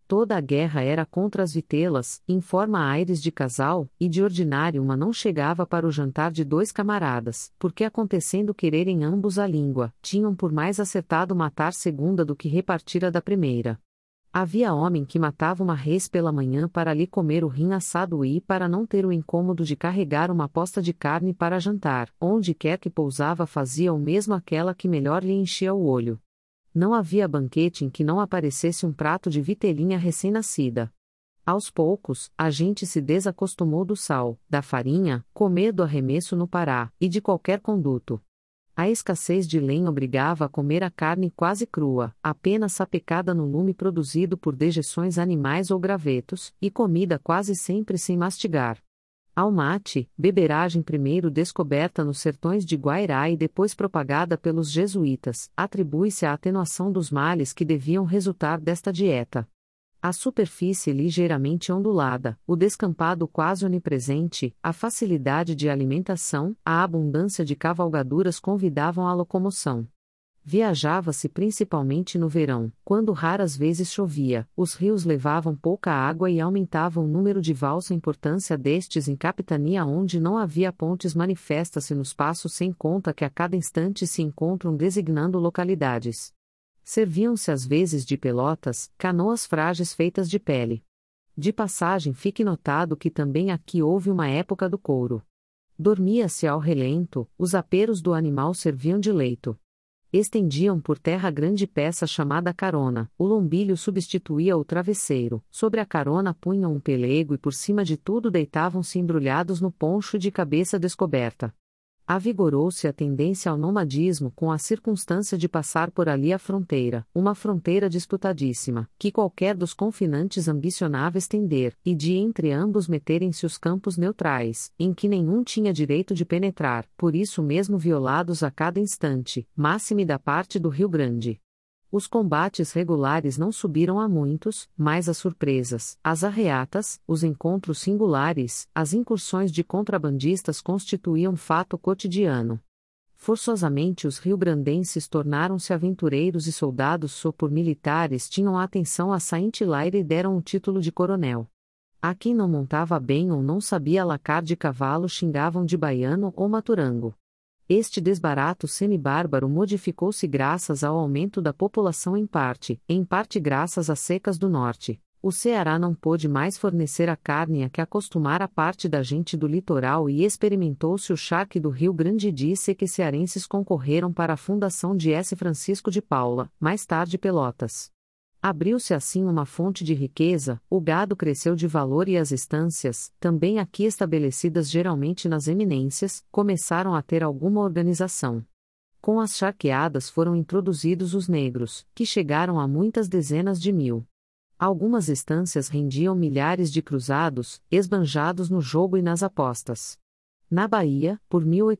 Toda a guerra era contra as vitelas, informa Aires de Casal, e de ordinário uma não chegava para o jantar de dois camaradas, porque acontecendo quererem ambos a língua, tinham por mais acertado matar segunda do que repartira da primeira. Havia homem que matava uma res pela manhã para lhe comer o rim assado e para não ter o incômodo de carregar uma posta de carne para jantar, onde quer que pousava fazia o mesmo aquela que melhor lhe enchia o olho. Não havia banquete em que não aparecesse um prato de vitelinha recém-nascida. Aos poucos, a gente se desacostumou do sal, da farinha, comer do arremesso no Pará, e de qualquer conduto. A escassez de lenha obrigava a comer a carne quase crua, apenas sapecada no lume produzido por dejeções animais ou gravetos, e comida quase sempre sem mastigar. Ao mate, beberagem primeiro descoberta nos sertões de Guairá e depois propagada pelos jesuítas, atribui-se à atenuação dos males que deviam resultar desta dieta. A superfície ligeiramente ondulada, o descampado quase onipresente, a facilidade de alimentação, a abundância de cavalgaduras convidavam à locomoção. Viajava-se principalmente no verão, quando raras vezes chovia, os rios levavam pouca água e aumentava o número de vals. A importância destes em capitania onde não havia pontes manifesta-se nos passos sem conta que a cada instante se encontram designando localidades. Serviam-se às vezes de pelotas, canoas frágeis feitas de pele. De passagem fique notado que também aqui houve uma época do couro. Dormia-se ao relento, os aperos do animal serviam de leito. Estendiam por terra grande peça chamada carona, o lombilho substituía o travesseiro, sobre a carona punham um pelego e por cima de tudo deitavam-se embrulhados no poncho de cabeça descoberta. Avigorou-se a tendência ao nomadismo com a circunstância de passar por ali a fronteira, uma fronteira disputadíssima, que qualquer dos confinantes ambicionava estender, e de entre ambos meterem-se os campos neutrais, em que nenhum tinha direito de penetrar, por isso mesmo violados a cada instante, máxime da parte do Rio Grande. Os combates regulares não subiram a muitos, mas as surpresas, as arreatas, os encontros singulares, as incursões de contrabandistas constituíam fato cotidiano. Forçosamente os rio-grandenses tornaram-se aventureiros e soldados só por militares tinham a atenção a saint-hilaire e deram o título de coronel. A quem não montava bem ou não sabia lacar de cavalo xingavam de baiano ou maturango. Este desbarato semi-bárbaro modificou-se graças ao aumento da população em parte graças às secas do norte. O Ceará não pôde mais fornecer a carne a que acostumara parte da gente do litoral e experimentou-se o charque do Rio Grande. Disse que cearenses concorreram para a fundação de S. Francisco de Paula, mais tarde Pelotas. Abriu-se assim uma fonte de riqueza, o gado cresceu de valor e as estâncias, também aqui estabelecidas geralmente nas eminências, começaram a ter alguma organização. Com as charqueadas foram introduzidos os negros, que chegaram a muitas dezenas de mil. Algumas estâncias rendiam milhares de cruzados, esbanjados no jogo e nas apostas. Na Bahia, por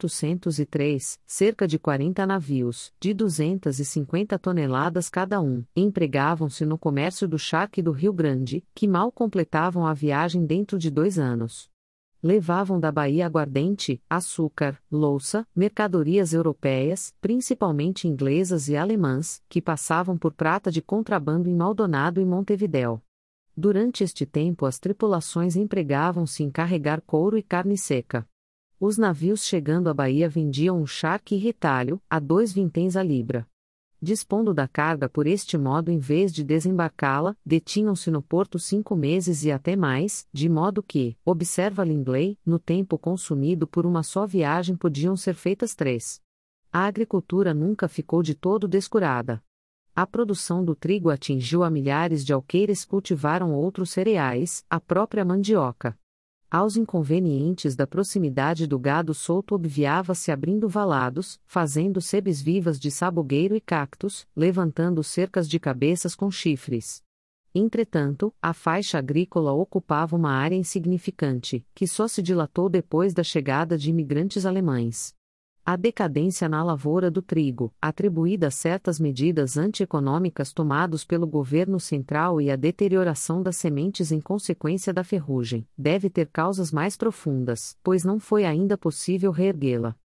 1803, cerca de 40 navios, de 250 toneladas cada um, empregavam-se no comércio do charque do Rio Grande, que mal completavam a viagem dentro de 2 anos. Levavam da Bahia aguardente, açúcar, louça, mercadorias europeias, principalmente inglesas e alemãs, que passavam por prata de contrabando em Maldonado e Montevidéu. Durante este tempo as tripulações empregavam-se em carregar couro e carne seca. Os navios chegando à Bahia vendiam um charque e retalho, a 2 vinténs a libra. Dispondo da carga por este modo em vez de desembarcá-la, detinham-se no porto 5 meses e até mais, de modo que, observa Lindley, no tempo consumido por uma só viagem podiam ser feitas 3. A agricultura nunca ficou de todo descurada. A produção do trigo atingiu a milhares de alqueires que cultivaram outros cereais, a própria mandioca. Aos inconvenientes da proximidade do gado solto obviava-se abrindo valados, fazendo sebes vivas de sabugueiro e cactos, levantando cercas de cabeças com chifres. Entretanto, a faixa agrícola ocupava uma área insignificante, que só se dilatou depois da chegada de imigrantes alemães. A decadência na lavoura do trigo, atribuída a certas medidas antieconômicas tomadas pelo governo central e a deterioração das sementes em consequência da ferrugem, deve ter causas mais profundas, pois não foi ainda possível reerguê-la.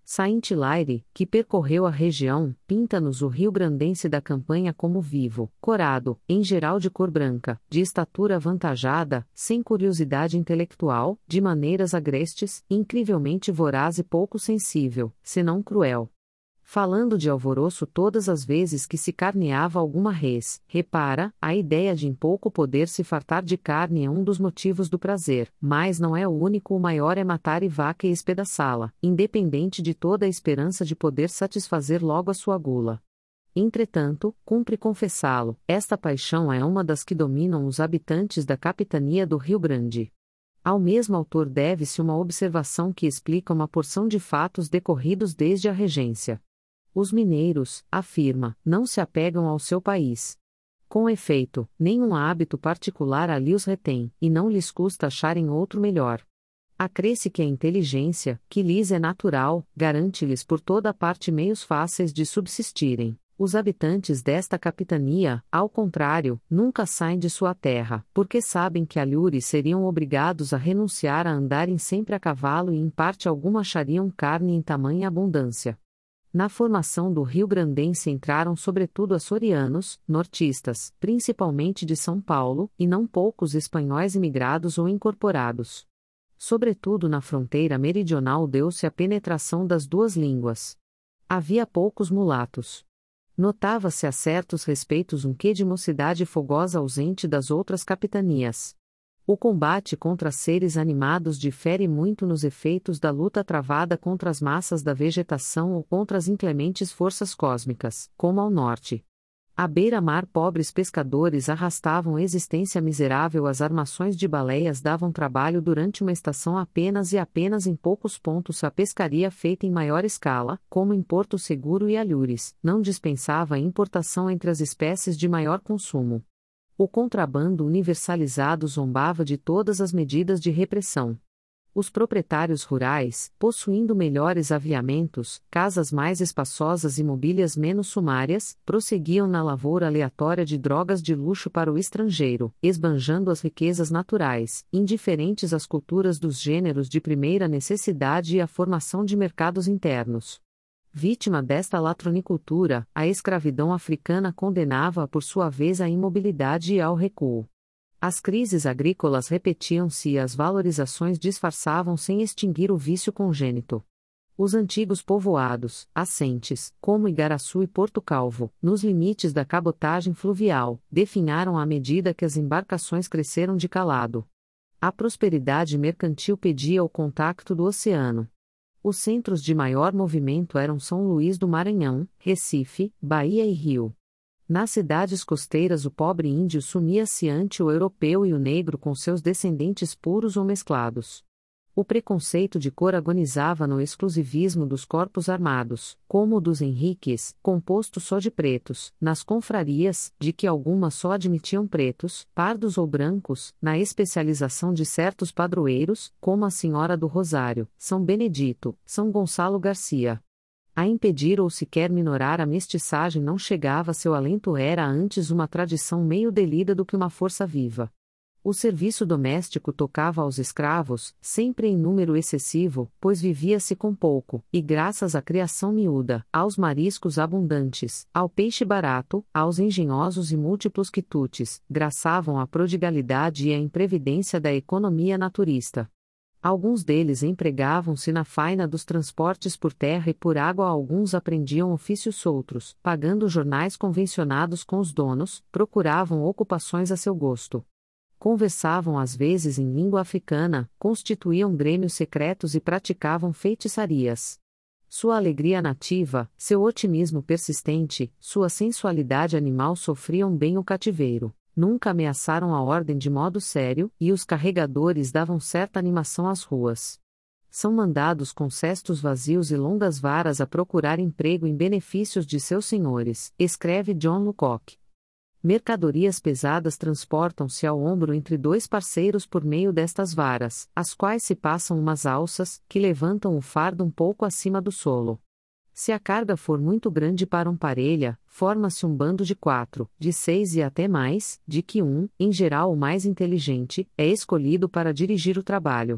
Saint-Hilaire, que percorreu a região, pinta-nos o rio-grandense da campanha como vivo, corado, em geral de cor branca, de estatura avantajada, sem curiosidade intelectual, de maneiras agrestes, incrivelmente voraz e pouco sensível, senão cruel. Falando de alvoroço todas as vezes que se carneava alguma res, repara, a ideia de em pouco poder se fartar de carne é um dos motivos do prazer, mas não é o único. O maior é matar e vaca e espedaçá-la, independente de toda a esperança de poder satisfazer logo a sua gula. Entretanto, cumpre confessá-lo, esta paixão é uma das que dominam os habitantes da capitania do Rio Grande. Ao mesmo autor deve-se uma observação que explica uma porção de fatos decorridos desde a regência. Os mineiros, afirma, não se apegam ao seu país. Com efeito, nenhum hábito particular ali os retém, e não lhes custa acharem outro melhor. Acresce que a inteligência, que lhes é natural, garante-lhes por toda parte meios fáceis de subsistirem. Os habitantes desta capitania, ao contrário, nunca saem de sua terra, porque sabem que alhures seriam obrigados a renunciar a andarem sempre a cavalo e em parte alguma achariam carne em tamanha abundância. Na formação do rio-grandense entraram sobretudo açorianos, nortistas, principalmente de São Paulo, e não poucos espanhóis imigrados ou incorporados. Sobretudo na fronteira meridional deu-se a penetração das duas línguas. Havia poucos mulatos. Notava-se a certos respeitos um quê de mocidade fogosa ausente das outras capitanias. O combate contra seres animados difere muito nos efeitos da luta travada contra as massas da vegetação ou contra as inclementes forças cósmicas, como ao norte. À beira-mar pobres pescadores arrastavam existência miserável, as armações de baleias davam trabalho durante uma estação apenas e apenas em poucos pontos a pescaria feita em maior escala, como em Porto Seguro e Alhures, não dispensava a importação entre as espécies de maior consumo. O contrabando universalizado zombava de todas as medidas de repressão. Os proprietários rurais, possuindo melhores aviamentos, casas mais espaçosas e mobílias menos sumárias, prosseguiam na lavoura aleatória de drogas de luxo para o estrangeiro, esbanjando as riquezas naturais, indiferentes às culturas dos gêneros de primeira necessidade e à formação de mercados internos. Vítima desta latronicultura, a escravidão africana condenava-a por sua vez à imobilidade e ao recuo. As crises agrícolas repetiam-se e as valorizações disfarçavam sem extinguir o vício congênito. Os antigos povoados, assentes, como Igaraçu e Porto Calvo, nos limites da cabotagem fluvial, definharam à medida que as embarcações cresceram de calado. A prosperidade mercantil pedia o contacto do oceano. Os centros de maior movimento eram São Luís do Maranhão, Recife, Bahia e Rio. Nas cidades costeiras o pobre índio sumia-se ante o europeu e o negro com seus descendentes puros ou mesclados. O preconceito de cor agonizava no exclusivismo dos corpos armados, como o dos Henriques, composto só de pretos, nas confrarias, de que algumas só admitiam pretos, pardos ou brancos, na especialização de certos padroeiros, como a Senhora do Rosário, São Benedito, São Gonçalo Garcia. A impedir ou sequer minorar a mestiçagem não chegava, seu alento era antes uma tradição meio delida do que uma força viva. O serviço doméstico tocava aos escravos, sempre em número excessivo, pois vivia-se com pouco, e graças à criação miúda, aos mariscos abundantes, ao peixe barato, aos engenhosos e múltiplos quitutes, graçavam a prodigalidade e a imprevidência da economia naturista. Alguns deles empregavam-se na faina dos transportes por terra e por água, alguns aprendiam ofícios outros, pagando jornais convencionados com os donos, procuravam ocupações a seu gosto. Conversavam às vezes em língua africana, constituíam grêmios secretos e praticavam feitiçarias. Sua alegria nativa, seu otimismo persistente, sua sensualidade animal sofriam bem o cativeiro. Nunca ameaçaram a ordem de modo sério, e os carregadores davam certa animação às ruas. São mandados com cestos vazios e longas varas a procurar emprego em benefícios de seus senhores, escreve John Lubbock. Mercadorias pesadas transportam-se ao ombro entre dois parceiros por meio destas varas, as quais se passam umas alças, que levantam o fardo um pouco acima do solo. Se a carga for muito grande para um parelha, forma-se um bando de 4, de 6 e até mais, de que um, em geral o mais inteligente, é escolhido para dirigir o trabalho.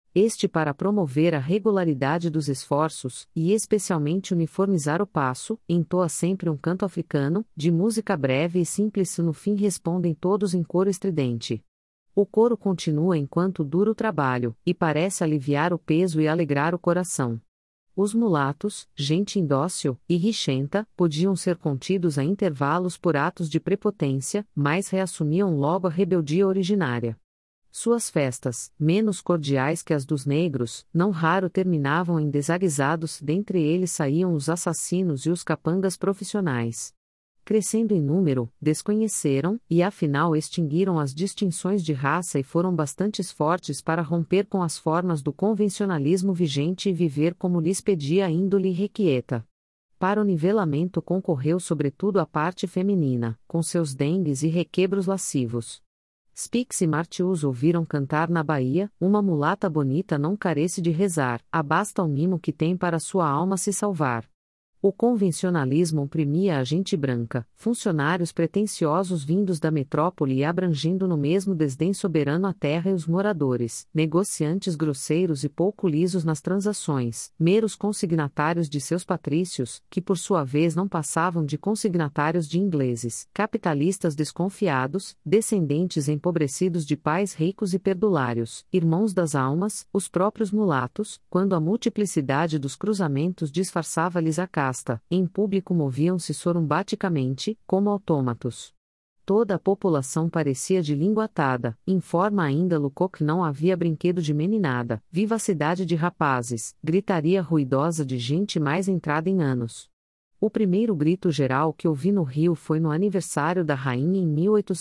Este para promover a regularidade dos esforços, e especialmente uniformizar o passo, entoa sempre um canto africano, de música breve e simples no fim respondem todos em coro estridente. O coro continua enquanto dura o trabalho, e parece aliviar o peso e alegrar o coração. Os mulatos, gente indócil e rixenta, podiam ser contidos a intervalos por atos de prepotência, mas reassumiam logo a rebeldia originária. Suas festas, menos cordiais que as dos negros, não raro terminavam em desaguisados, dentre eles saíam os assassinos e os capangas profissionais. Crescendo em número, desconheceram, e afinal extinguiram as distinções de raça e foram bastante fortes para romper com as formas do convencionalismo vigente e viver como lhes pedia a índole irrequieta. Para o nivelamento concorreu sobretudo a parte feminina, com seus dengues e requebros lascivos. Spix e Martius ouviram cantar na Bahia, uma mulata bonita não carece de rezar, abasta o mimo que tem para sua alma se salvar. O convencionalismo oprimia a gente branca, funcionários pretensiosos vindos da metrópole e abrangendo no mesmo desdém soberano a terra e os moradores, negociantes grosseiros e pouco lisos nas transações, meros consignatários de seus patrícios, que por sua vez não passavam de consignatários de ingleses, capitalistas desconfiados, descendentes empobrecidos de pais ricos e perdulários, irmãos das almas, os próprios mulatos, quando a multiplicidade dos cruzamentos disfarçava-lhes a casta, em público moviam-se sorumbaticamente, como autômatos. Toda a população parecia de língua atada, informa ainda Lucoc não havia brinquedo de meninada, vivacidade de rapazes, gritaria ruidosa de gente mais entrada em anos. O primeiro grito geral que ouvi no Rio foi no aniversário da rainha em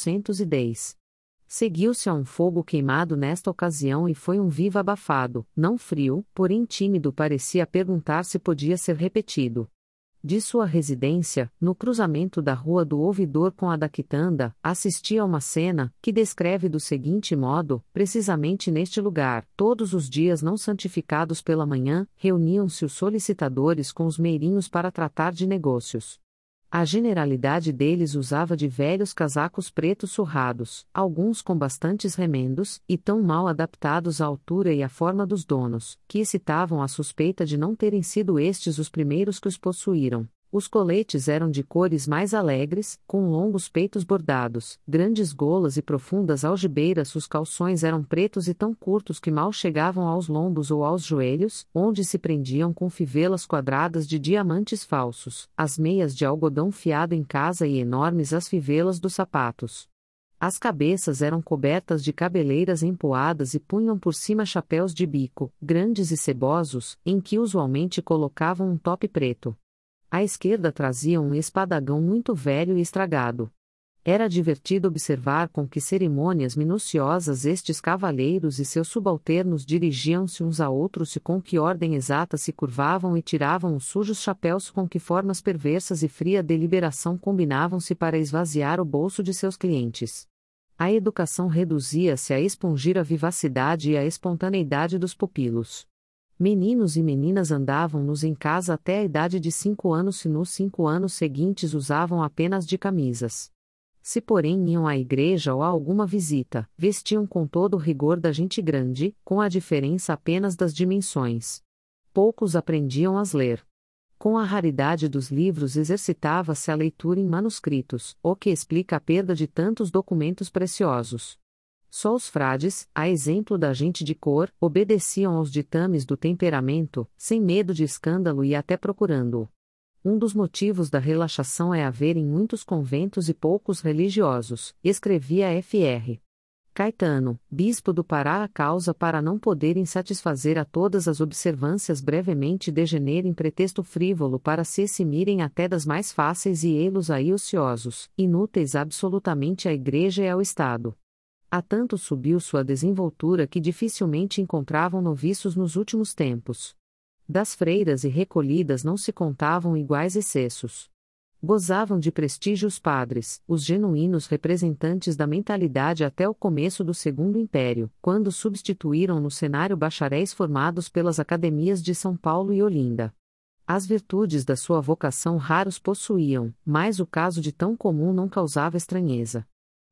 1810. Seguiu-se a um fogo queimado nesta ocasião e foi um viva abafado, não frio, porém tímido parecia perguntar se podia ser repetido. De sua residência, no cruzamento da Rua do Ouvidor com a da Quitanda, assistia a uma cena, que descreve do seguinte modo: precisamente neste lugar, todos os dias não santificados pela manhã, reuniam-se os solicitadores com os meirinhos para tratar de negócios. A generalidade deles usava de velhos casacos pretos surrados, alguns com bastantes remendos, e tão mal adaptados à altura e à forma dos donos, que excitavam a suspeita de não terem sido estes os primeiros que os possuíram. Os coletes eram de cores mais alegres, com longos peitos bordados, grandes golas e profundas algibeiras. Os calções eram pretos e tão curtos que mal chegavam aos lombos ou aos joelhos, onde se prendiam com fivelas quadradas de diamantes falsos, as meias de algodão fiado em casa e enormes as fivelas dos sapatos. As cabeças eram cobertas de cabeleiras empoadas e punham por cima chapéus de bico, grandes e cebosos, em que usualmente colocavam um top preto. À esquerda traziam um espadagão muito velho e estragado. Era divertido observar com que cerimônias minuciosas estes cavalheiros e seus subalternos dirigiam-se uns a outros e com que ordem exata se curvavam e tiravam os sujos chapéus, com que formas perversas e fria deliberação combinavam-se para esvaziar o bolso de seus clientes. A educação reduzia-se a expungir a vivacidade e a espontaneidade dos pupilos. Meninos e meninas andavam-nos em casa até a idade de 5 anos e nos 5 anos seguintes usavam apenas de camisas. Se porém iam à igreja ou a alguma visita, vestiam com todo o rigor da gente grande, com a diferença apenas das dimensões. Poucos aprendiam a ler. Com a raridade dos livros exercitava-se a leitura em manuscritos, o que explica a perda de tantos documentos preciosos. Só os frades, a exemplo da gente de cor, obedeciam aos ditames do temperamento, sem medo de escândalo e até procurando-o. Um dos motivos da relaxação é haver em muitos conventos e poucos religiosos, escrevia Fr. Caetano, bispo do Pará. A causa para não poderem satisfazer a todas as observâncias brevemente degenera em pretexto frívolo para se eximirem até das mais fáceis e ei-los aí ociosos, inúteis absolutamente à Igreja e ao Estado. A tanto subiu sua desenvoltura que dificilmente encontravam noviços nos últimos tempos. Das freiras e recolhidas não se contavam iguais excessos. Gozavam de prestígio os padres, os genuínos representantes da mentalidade até o começo do Segundo Império, quando substituíram no cenário bacharéis formados pelas academias de São Paulo e Olinda. As virtudes da sua vocação raros possuíam, mas o caso de tão comum não causava estranheza.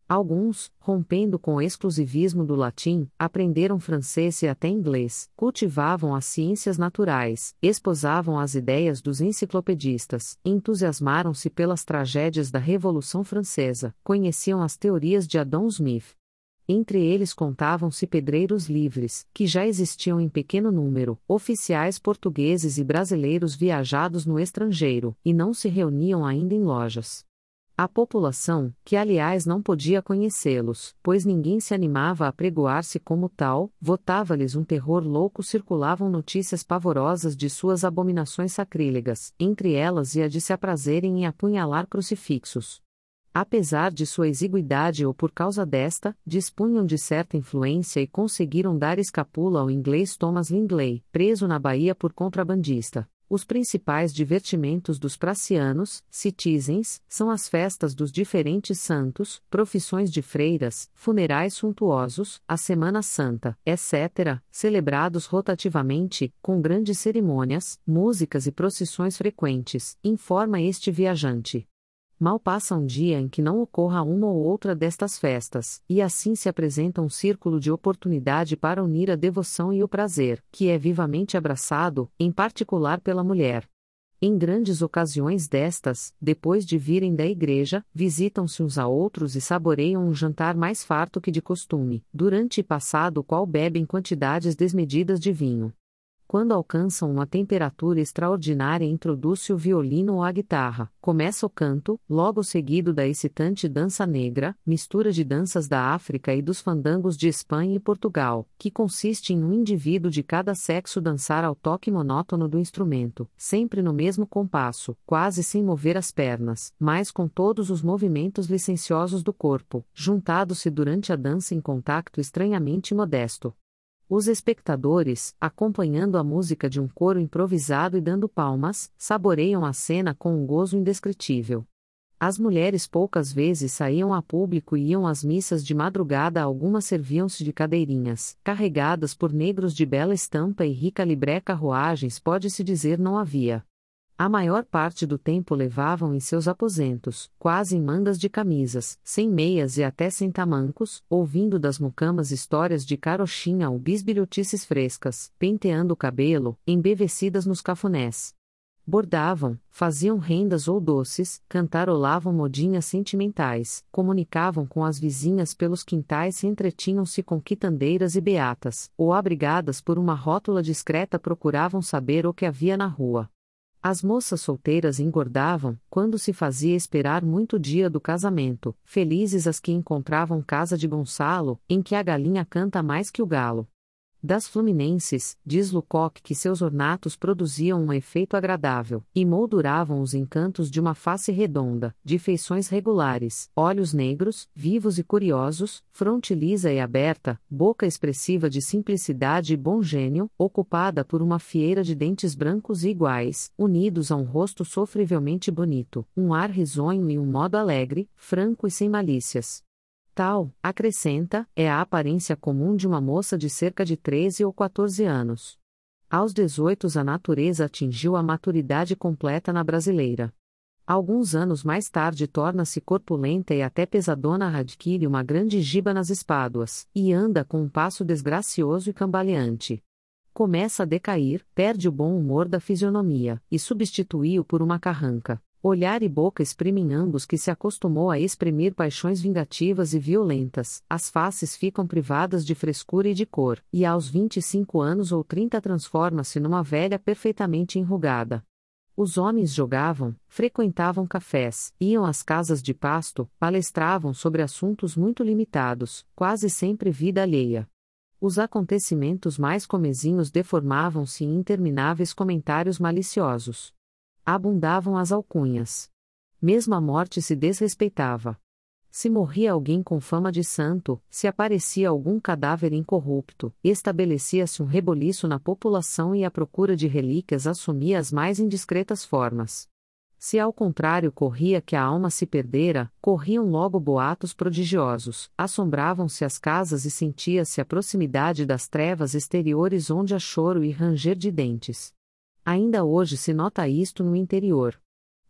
Alguns, rompendo com o exclusivismo do latim, aprenderam francês e até inglês, cultivavam as ciências naturais, esposavam as ideias dos enciclopedistas, entusiasmaram-se pelas tragédias da Revolução Francesa, conheciam as teorias de Adam Smith. Entre eles contavam-se pedreiros livres, que já existiam em pequeno número, oficiais portugueses e brasileiros viajados no estrangeiro, e não se reuniam ainda em lojas. A população, que aliás não podia conhecê-los, pois ninguém se animava a apregoar-se como tal, votava-lhes um terror louco. Circulavam notícias pavorosas de suas abominações sacrílegas, entre elas e a de se aprazerem em apunhalar crucifixos. Apesar de sua exiguidade ou por causa desta, dispunham de certa influência e conseguiram dar escapula ao inglês Thomas Lindley, preso na Bahia por contrabandista. Os principais divertimentos dos pracianos, citizens, são as festas dos diferentes santos, profissões de freiras, funerais suntuosos, a Semana Santa, etc., celebrados rotativamente, com grandes cerimônias, músicas e procissões frequentes, informa este viajante. Mal passa um dia em que não ocorra uma ou outra destas festas, e assim se apresenta um círculo de oportunidade para unir a devoção e o prazer, que é vivamente abraçado, em particular pela mulher. Em grandes ocasiões destas, depois de virem da igreja, visitam-se uns a outros e saboreiam um jantar mais farto que de costume, durante e passado o qual bebem quantidades desmedidas de vinho. Quando alcançam uma temperatura extraordinária, introduz-se o violino ou a guitarra, começa o canto, logo seguido da excitante dança negra, mistura de danças da África e dos fandangos de Espanha e Portugal, que consiste em um indivíduo de cada sexo dançar ao toque monótono do instrumento, sempre no mesmo compasso, quase sem mover as pernas, mas com todos os movimentos licenciosos do corpo, juntado-se durante a dança em contacto estranhamente modesto. Os espectadores, acompanhando a música de um coro improvisado e dando palmas, saboreiam a cena com um gozo indescritível. As mulheres poucas vezes saíam a público e iam às missas de madrugada. Algumas serviam-se de cadeirinhas, carregadas por negros de bela estampa e rica libré. Carruagens, pode-se dizer, não havia. A maior parte do tempo levavam em seus aposentos, quase em mangas de camisas, sem meias e até sem tamancos, ouvindo das mucamas histórias de carochinha ou bisbilhotices frescas, penteando o cabelo, embevecidas nos cafunés. Bordavam, faziam rendas ou doces, cantarolavam modinhas sentimentais, comunicavam com as vizinhas pelos quintais e entretinham-se com quitandeiras e beatas, ou abrigadas por uma rótula discreta procuravam saber o que havia na rua. As moças solteiras engordavam, quando se fazia esperar muito o dia do casamento, felizes as que encontravam casa de Gonçalo, em que a galinha canta mais que o galo. Das fluminenses, diz Lucoque que seus ornatos produziam um efeito agradável, e molduravam os encantos de uma face redonda, de feições regulares, olhos negros, vivos e curiosos, fronte lisa e aberta, boca expressiva de simplicidade e bom gênio, ocupada por uma fieira de dentes brancos e iguais, unidos a um rosto sofrivelmente bonito, um ar risonho e um modo alegre, franco e sem malícias. Tal, acrescenta, é a aparência comum de uma moça de cerca de 13 ou 14 anos. Aos 18 a natureza atingiu a maturidade completa na brasileira. Alguns anos mais tarde torna-se corpulenta e até pesadona, adquire uma grande giba nas espáduas, e anda com um passo desgracioso e cambaleante. Começa a decair, perde o bom humor da fisionomia, e substitui-o por uma carranca. Olhar e boca exprimem ambos que se acostumou a exprimir paixões vingativas e violentas, as faces ficam privadas de frescura e de cor, e aos 25 anos ou 30 transforma-se numa velha perfeitamente enrugada. Os homens jogavam, frequentavam cafés, iam às casas de pasto, palestravam sobre assuntos muito limitados, quase sempre vida alheia. Os acontecimentos mais comezinhos deformavam-se em intermináveis comentários maliciosos. Abundavam as alcunhas. Mesmo a morte se desrespeitava. Se morria alguém com fama de santo, se aparecia algum cadáver incorrupto, estabelecia-se um reboliço na população e a procura de relíquias assumia as mais indiscretas formas. Se ao contrário corria que a alma se perdera, corriam logo boatos prodigiosos, assombravam-se as casas e sentia-se a proximidade das trevas exteriores onde há choro e ranger de dentes. Ainda hoje se nota isto no interior.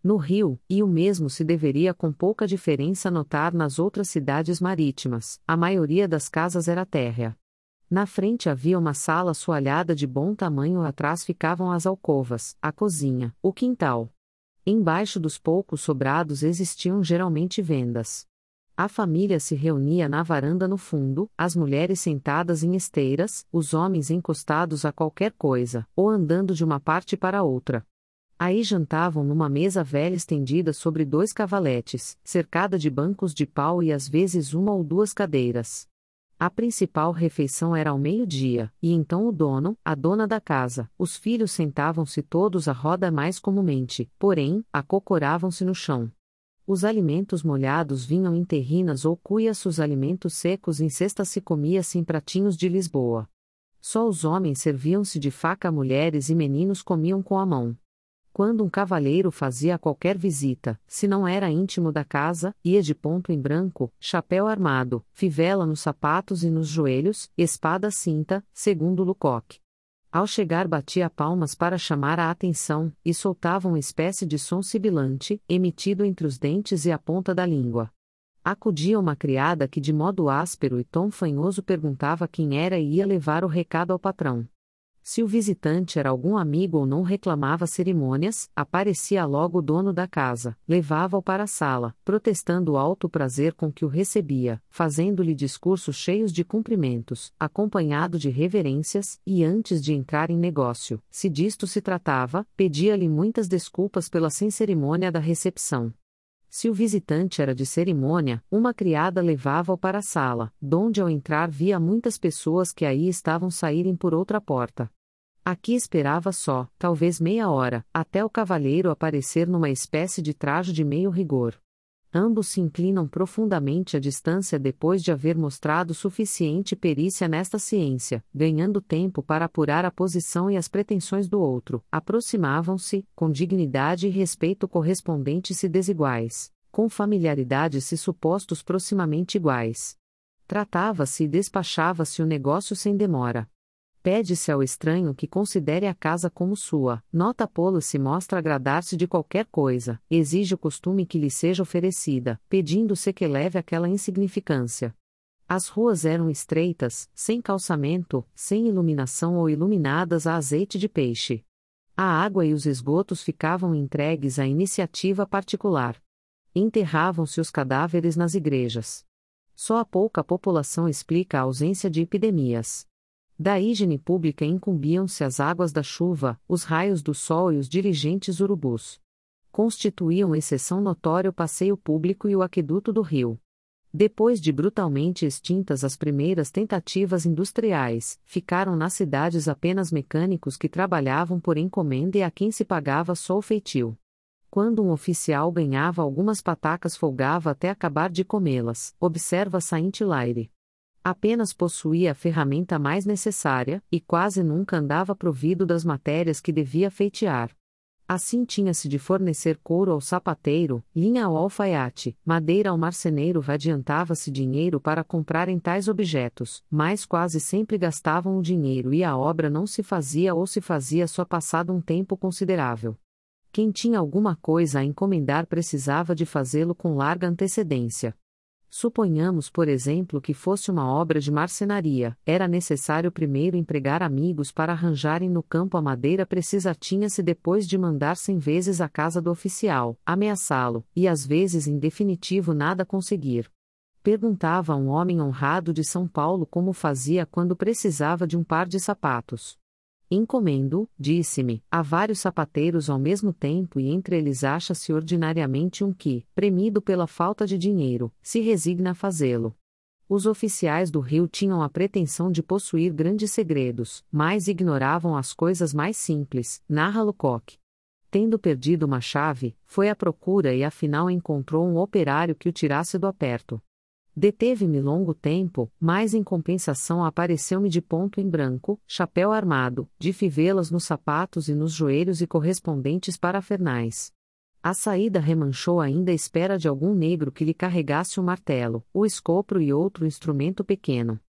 no Rio, e o mesmo se deveria com pouca diferença notar nas outras cidades marítimas, a maioria das casas era térrea. Na frente havia uma sala assoalhada de bom tamanho, atrás ficavam as alcovas, a cozinha, o quintal. Embaixo dos poucos sobrados existiam geralmente vendas. A família se reunia na varanda no fundo, as mulheres sentadas em esteiras, os homens encostados a qualquer coisa, ou andando de uma parte para outra. Aí jantavam numa mesa velha estendida sobre 2 cavaletes, cercada de bancos de pau e às vezes 1 ou 2 cadeiras. A principal refeição era ao meio-dia, e então o dono, a dona da casa, os filhos sentavam-se todos à roda mais comumente, porém, acocoravam-se no chão. Os alimentos molhados vinham em terrinas ou cuias, os alimentos secos em cestas, se comia-se em pratinhos de Lisboa. Só os homens serviam-se de faca, mulheres e meninos comiam com a mão. Quando um cavalheiro fazia qualquer visita, se não era íntimo da casa, ia de ponto em branco, chapéu armado, fivela nos sapatos e nos joelhos, espada à cinta, segundo Lucoque. Ao chegar batia palmas para chamar a atenção, e soltava uma espécie de som sibilante, emitido entre os dentes e a ponta da língua. Acudia uma criada que de modo áspero e tom fanhoso perguntava quem era e ia levar o recado ao patrão. Se o visitante era algum amigo ou não reclamava cerimônias, aparecia logo o dono da casa, levava-o para a sala, protestando alto prazer com que o recebia, fazendo-lhe discursos cheios de cumprimentos, acompanhado de reverências, e antes de entrar em negócio, se disto se tratava, pedia-lhe muitas desculpas pela sem cerimônia da recepção. Se o visitante era de cerimônia, uma criada levava-o para a sala, donde ao entrar via muitas pessoas que aí estavam saírem por outra porta. Aqui esperava só, talvez meia hora, até o cavalheiro aparecer numa espécie de trajo de meio rigor. Ambos se inclinam profundamente à distância depois de haver mostrado suficiente perícia nesta ciência, ganhando tempo para apurar a posição e as pretensões do outro, aproximavam-se, com dignidade e respeito correspondentes se desiguais, com familiaridade se supostos proximamente iguais. Tratava-se e despachava-se o negócio sem demora. Pede-se ao estranho que considere a casa como sua, nota pô-lo se mostra agradar-se de qualquer coisa, exige o costume que lhe seja oferecida, pedindo-se que leve aquela insignificância. As ruas eram estreitas, sem calçamento, sem iluminação ou iluminadas a azeite de peixe. A água e os esgotos ficavam entregues à iniciativa particular. Enterravam-se os cadáveres nas igrejas. Só a pouca população explica a ausência de epidemias. Da higiene pública incumbiam-se as águas da chuva, os raios do sol e os dirigentes urubus. Constituíam exceção notória o passeio público e o aqueduto do rio. Depois de brutalmente extintas as primeiras tentativas industriais, ficaram nas cidades apenas mecânicos que trabalhavam por encomenda e a quem se pagava só o feitio. Quando um oficial ganhava algumas patacas, folgava até acabar de comê-las, observa Saint-Hilaire. Apenas possuía a ferramenta mais necessária, e quase nunca andava provido das matérias que devia feitear. Assim tinha-se de fornecer couro ao sapateiro, linha ao alfaiate, madeira ao marceneiro, adiantava-se dinheiro para comprar em tais objetos, mas quase sempre gastavam o dinheiro e a obra não se fazia ou se fazia só passado um tempo considerável. Quem tinha alguma coisa a encomendar precisava de fazê-lo com larga antecedência. Suponhamos, por exemplo, que fosse uma obra de marcenaria, era necessário primeiro empregar amigos para arranjarem no campo a madeira precisa, tinha-se depois de mandar 100 vezes à casa do oficial, ameaçá-lo, e às vezes em definitivo nada conseguir. Perguntava a um homem honrado de São Paulo como fazia quando precisava de um par de sapatos. Encomendo, disse-me, a vários sapateiros ao mesmo tempo e entre eles acha-se ordinariamente um que, premido pela falta de dinheiro, se resigna a fazê-lo. Os oficiais do Rio tinham a pretensão de possuir grandes segredos, mas ignoravam as coisas mais simples, narra Lecoq. Tendo perdido uma chave, foi à procura e afinal encontrou um operário que o tirasse do aperto. Deteve-me longo tempo, mas em compensação apareceu-me de ponto em branco, chapéu armado, de fivelas nos sapatos e nos joelhos e correspondentes parafernais. À saída remanchou ainda à espera de algum negro que lhe carregasse o martelo, o escopro e outro instrumento pequeno.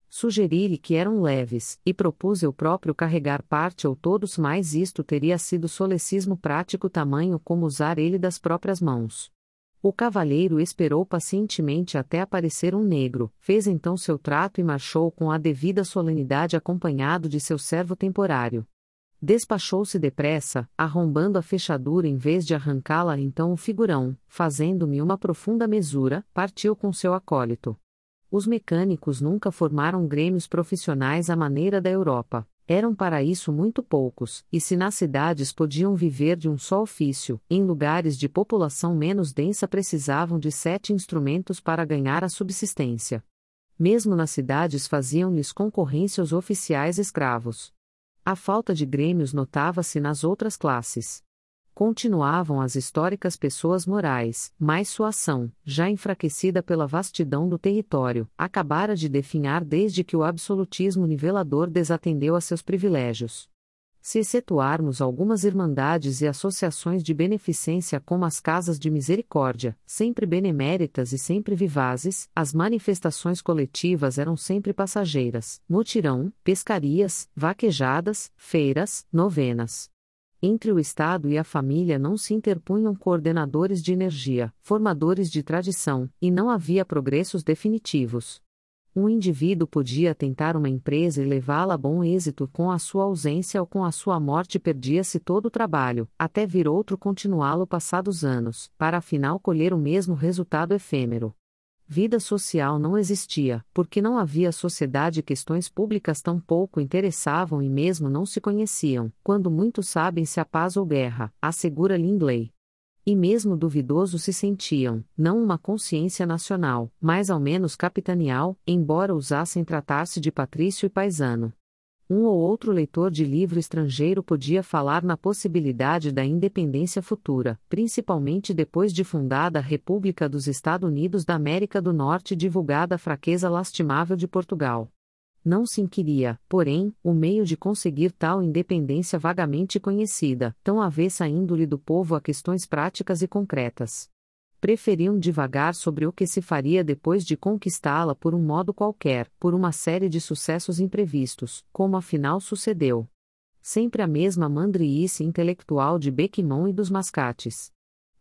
Sugeri-lhe que eram leves, e propus eu próprio carregar parte ou todos, mas isto teria sido solecismo prático tamanho como usar ele das próprias mãos. O cavalheiro esperou pacientemente até aparecer um negro, fez então seu trato e marchou com a devida solenidade acompanhado de seu servo temporário. Despachou-se depressa, arrombando a fechadura em vez de arrancá-la então o figurão, fazendo-me uma profunda mesura, partiu com seu acólito. Os mecânicos nunca formaram grêmios profissionais à maneira da Europa. Eram para isso muito poucos, e se nas cidades podiam viver de um só ofício, em lugares de população menos densa precisavam de 7 instrumentos para ganhar a subsistência. Mesmo nas cidades faziam-lhes concorrência os oficiais escravos. A falta de grêmios notava-se nas outras classes. Continuavam as históricas pessoas morais, mas sua ação, já enfraquecida pela vastidão do território, acabara de definhar desde que o absolutismo nivelador desatendeu a seus privilégios. Se excetuarmos algumas irmandades e associações de beneficência como as casas de misericórdia, sempre beneméritas e sempre vivazes, as manifestações coletivas eram sempre passageiras, mutirão, pescarias, vaquejadas, feiras, novenas. Entre o Estado e a família não se interpunham coordenadores de energia, formadores de tradição, e não havia progressos definitivos. Um indivíduo podia tentar uma empresa e levá-la a bom êxito com a sua ausência ou com a sua morte perdia-se todo o trabalho, até vir outro continuá-lo passados anos, para afinal colher o mesmo resultado efêmero. Vida social não existia, porque não havia sociedade e questões públicas tão pouco interessavam e mesmo não se conheciam, quando muitos sabem se há paz ou guerra, assegura Lindley. E mesmo duvidoso se sentiam, não uma consciência nacional, mas ao menos capitanial, embora usassem tratar-se de patrício e paisano. Um ou outro leitor de livro estrangeiro podia falar na possibilidade da independência futura, principalmente depois de fundada a República dos Estados Unidos da América do Norte e divulgada a fraqueza lastimável de Portugal. Não se inquiria, porém, o meio de conseguir tal independência vagamente conhecida, tão avessa a índole do povo a questões práticas e concretas. Preferiam divagar sobre o que se faria depois de conquistá-la por um modo qualquer, por uma série de sucessos imprevistos, como afinal sucedeu. Sempre a mesma mandriice intelectual de Bequimão e dos Mascates.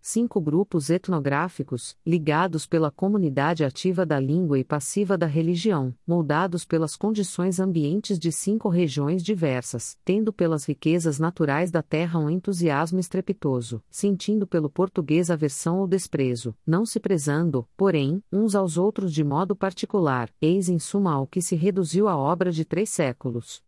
5 grupos etnográficos, ligados pela comunidade ativa da língua e passiva da religião, moldados pelas condições ambientes de 5 regiões diversas, tendo pelas riquezas naturais da terra um entusiasmo estrepitoso, sentindo pelo português aversão ou desprezo, não se prezando, porém, uns aos outros de modo particular, eis em suma ao que se reduziu a obra de 3 séculos.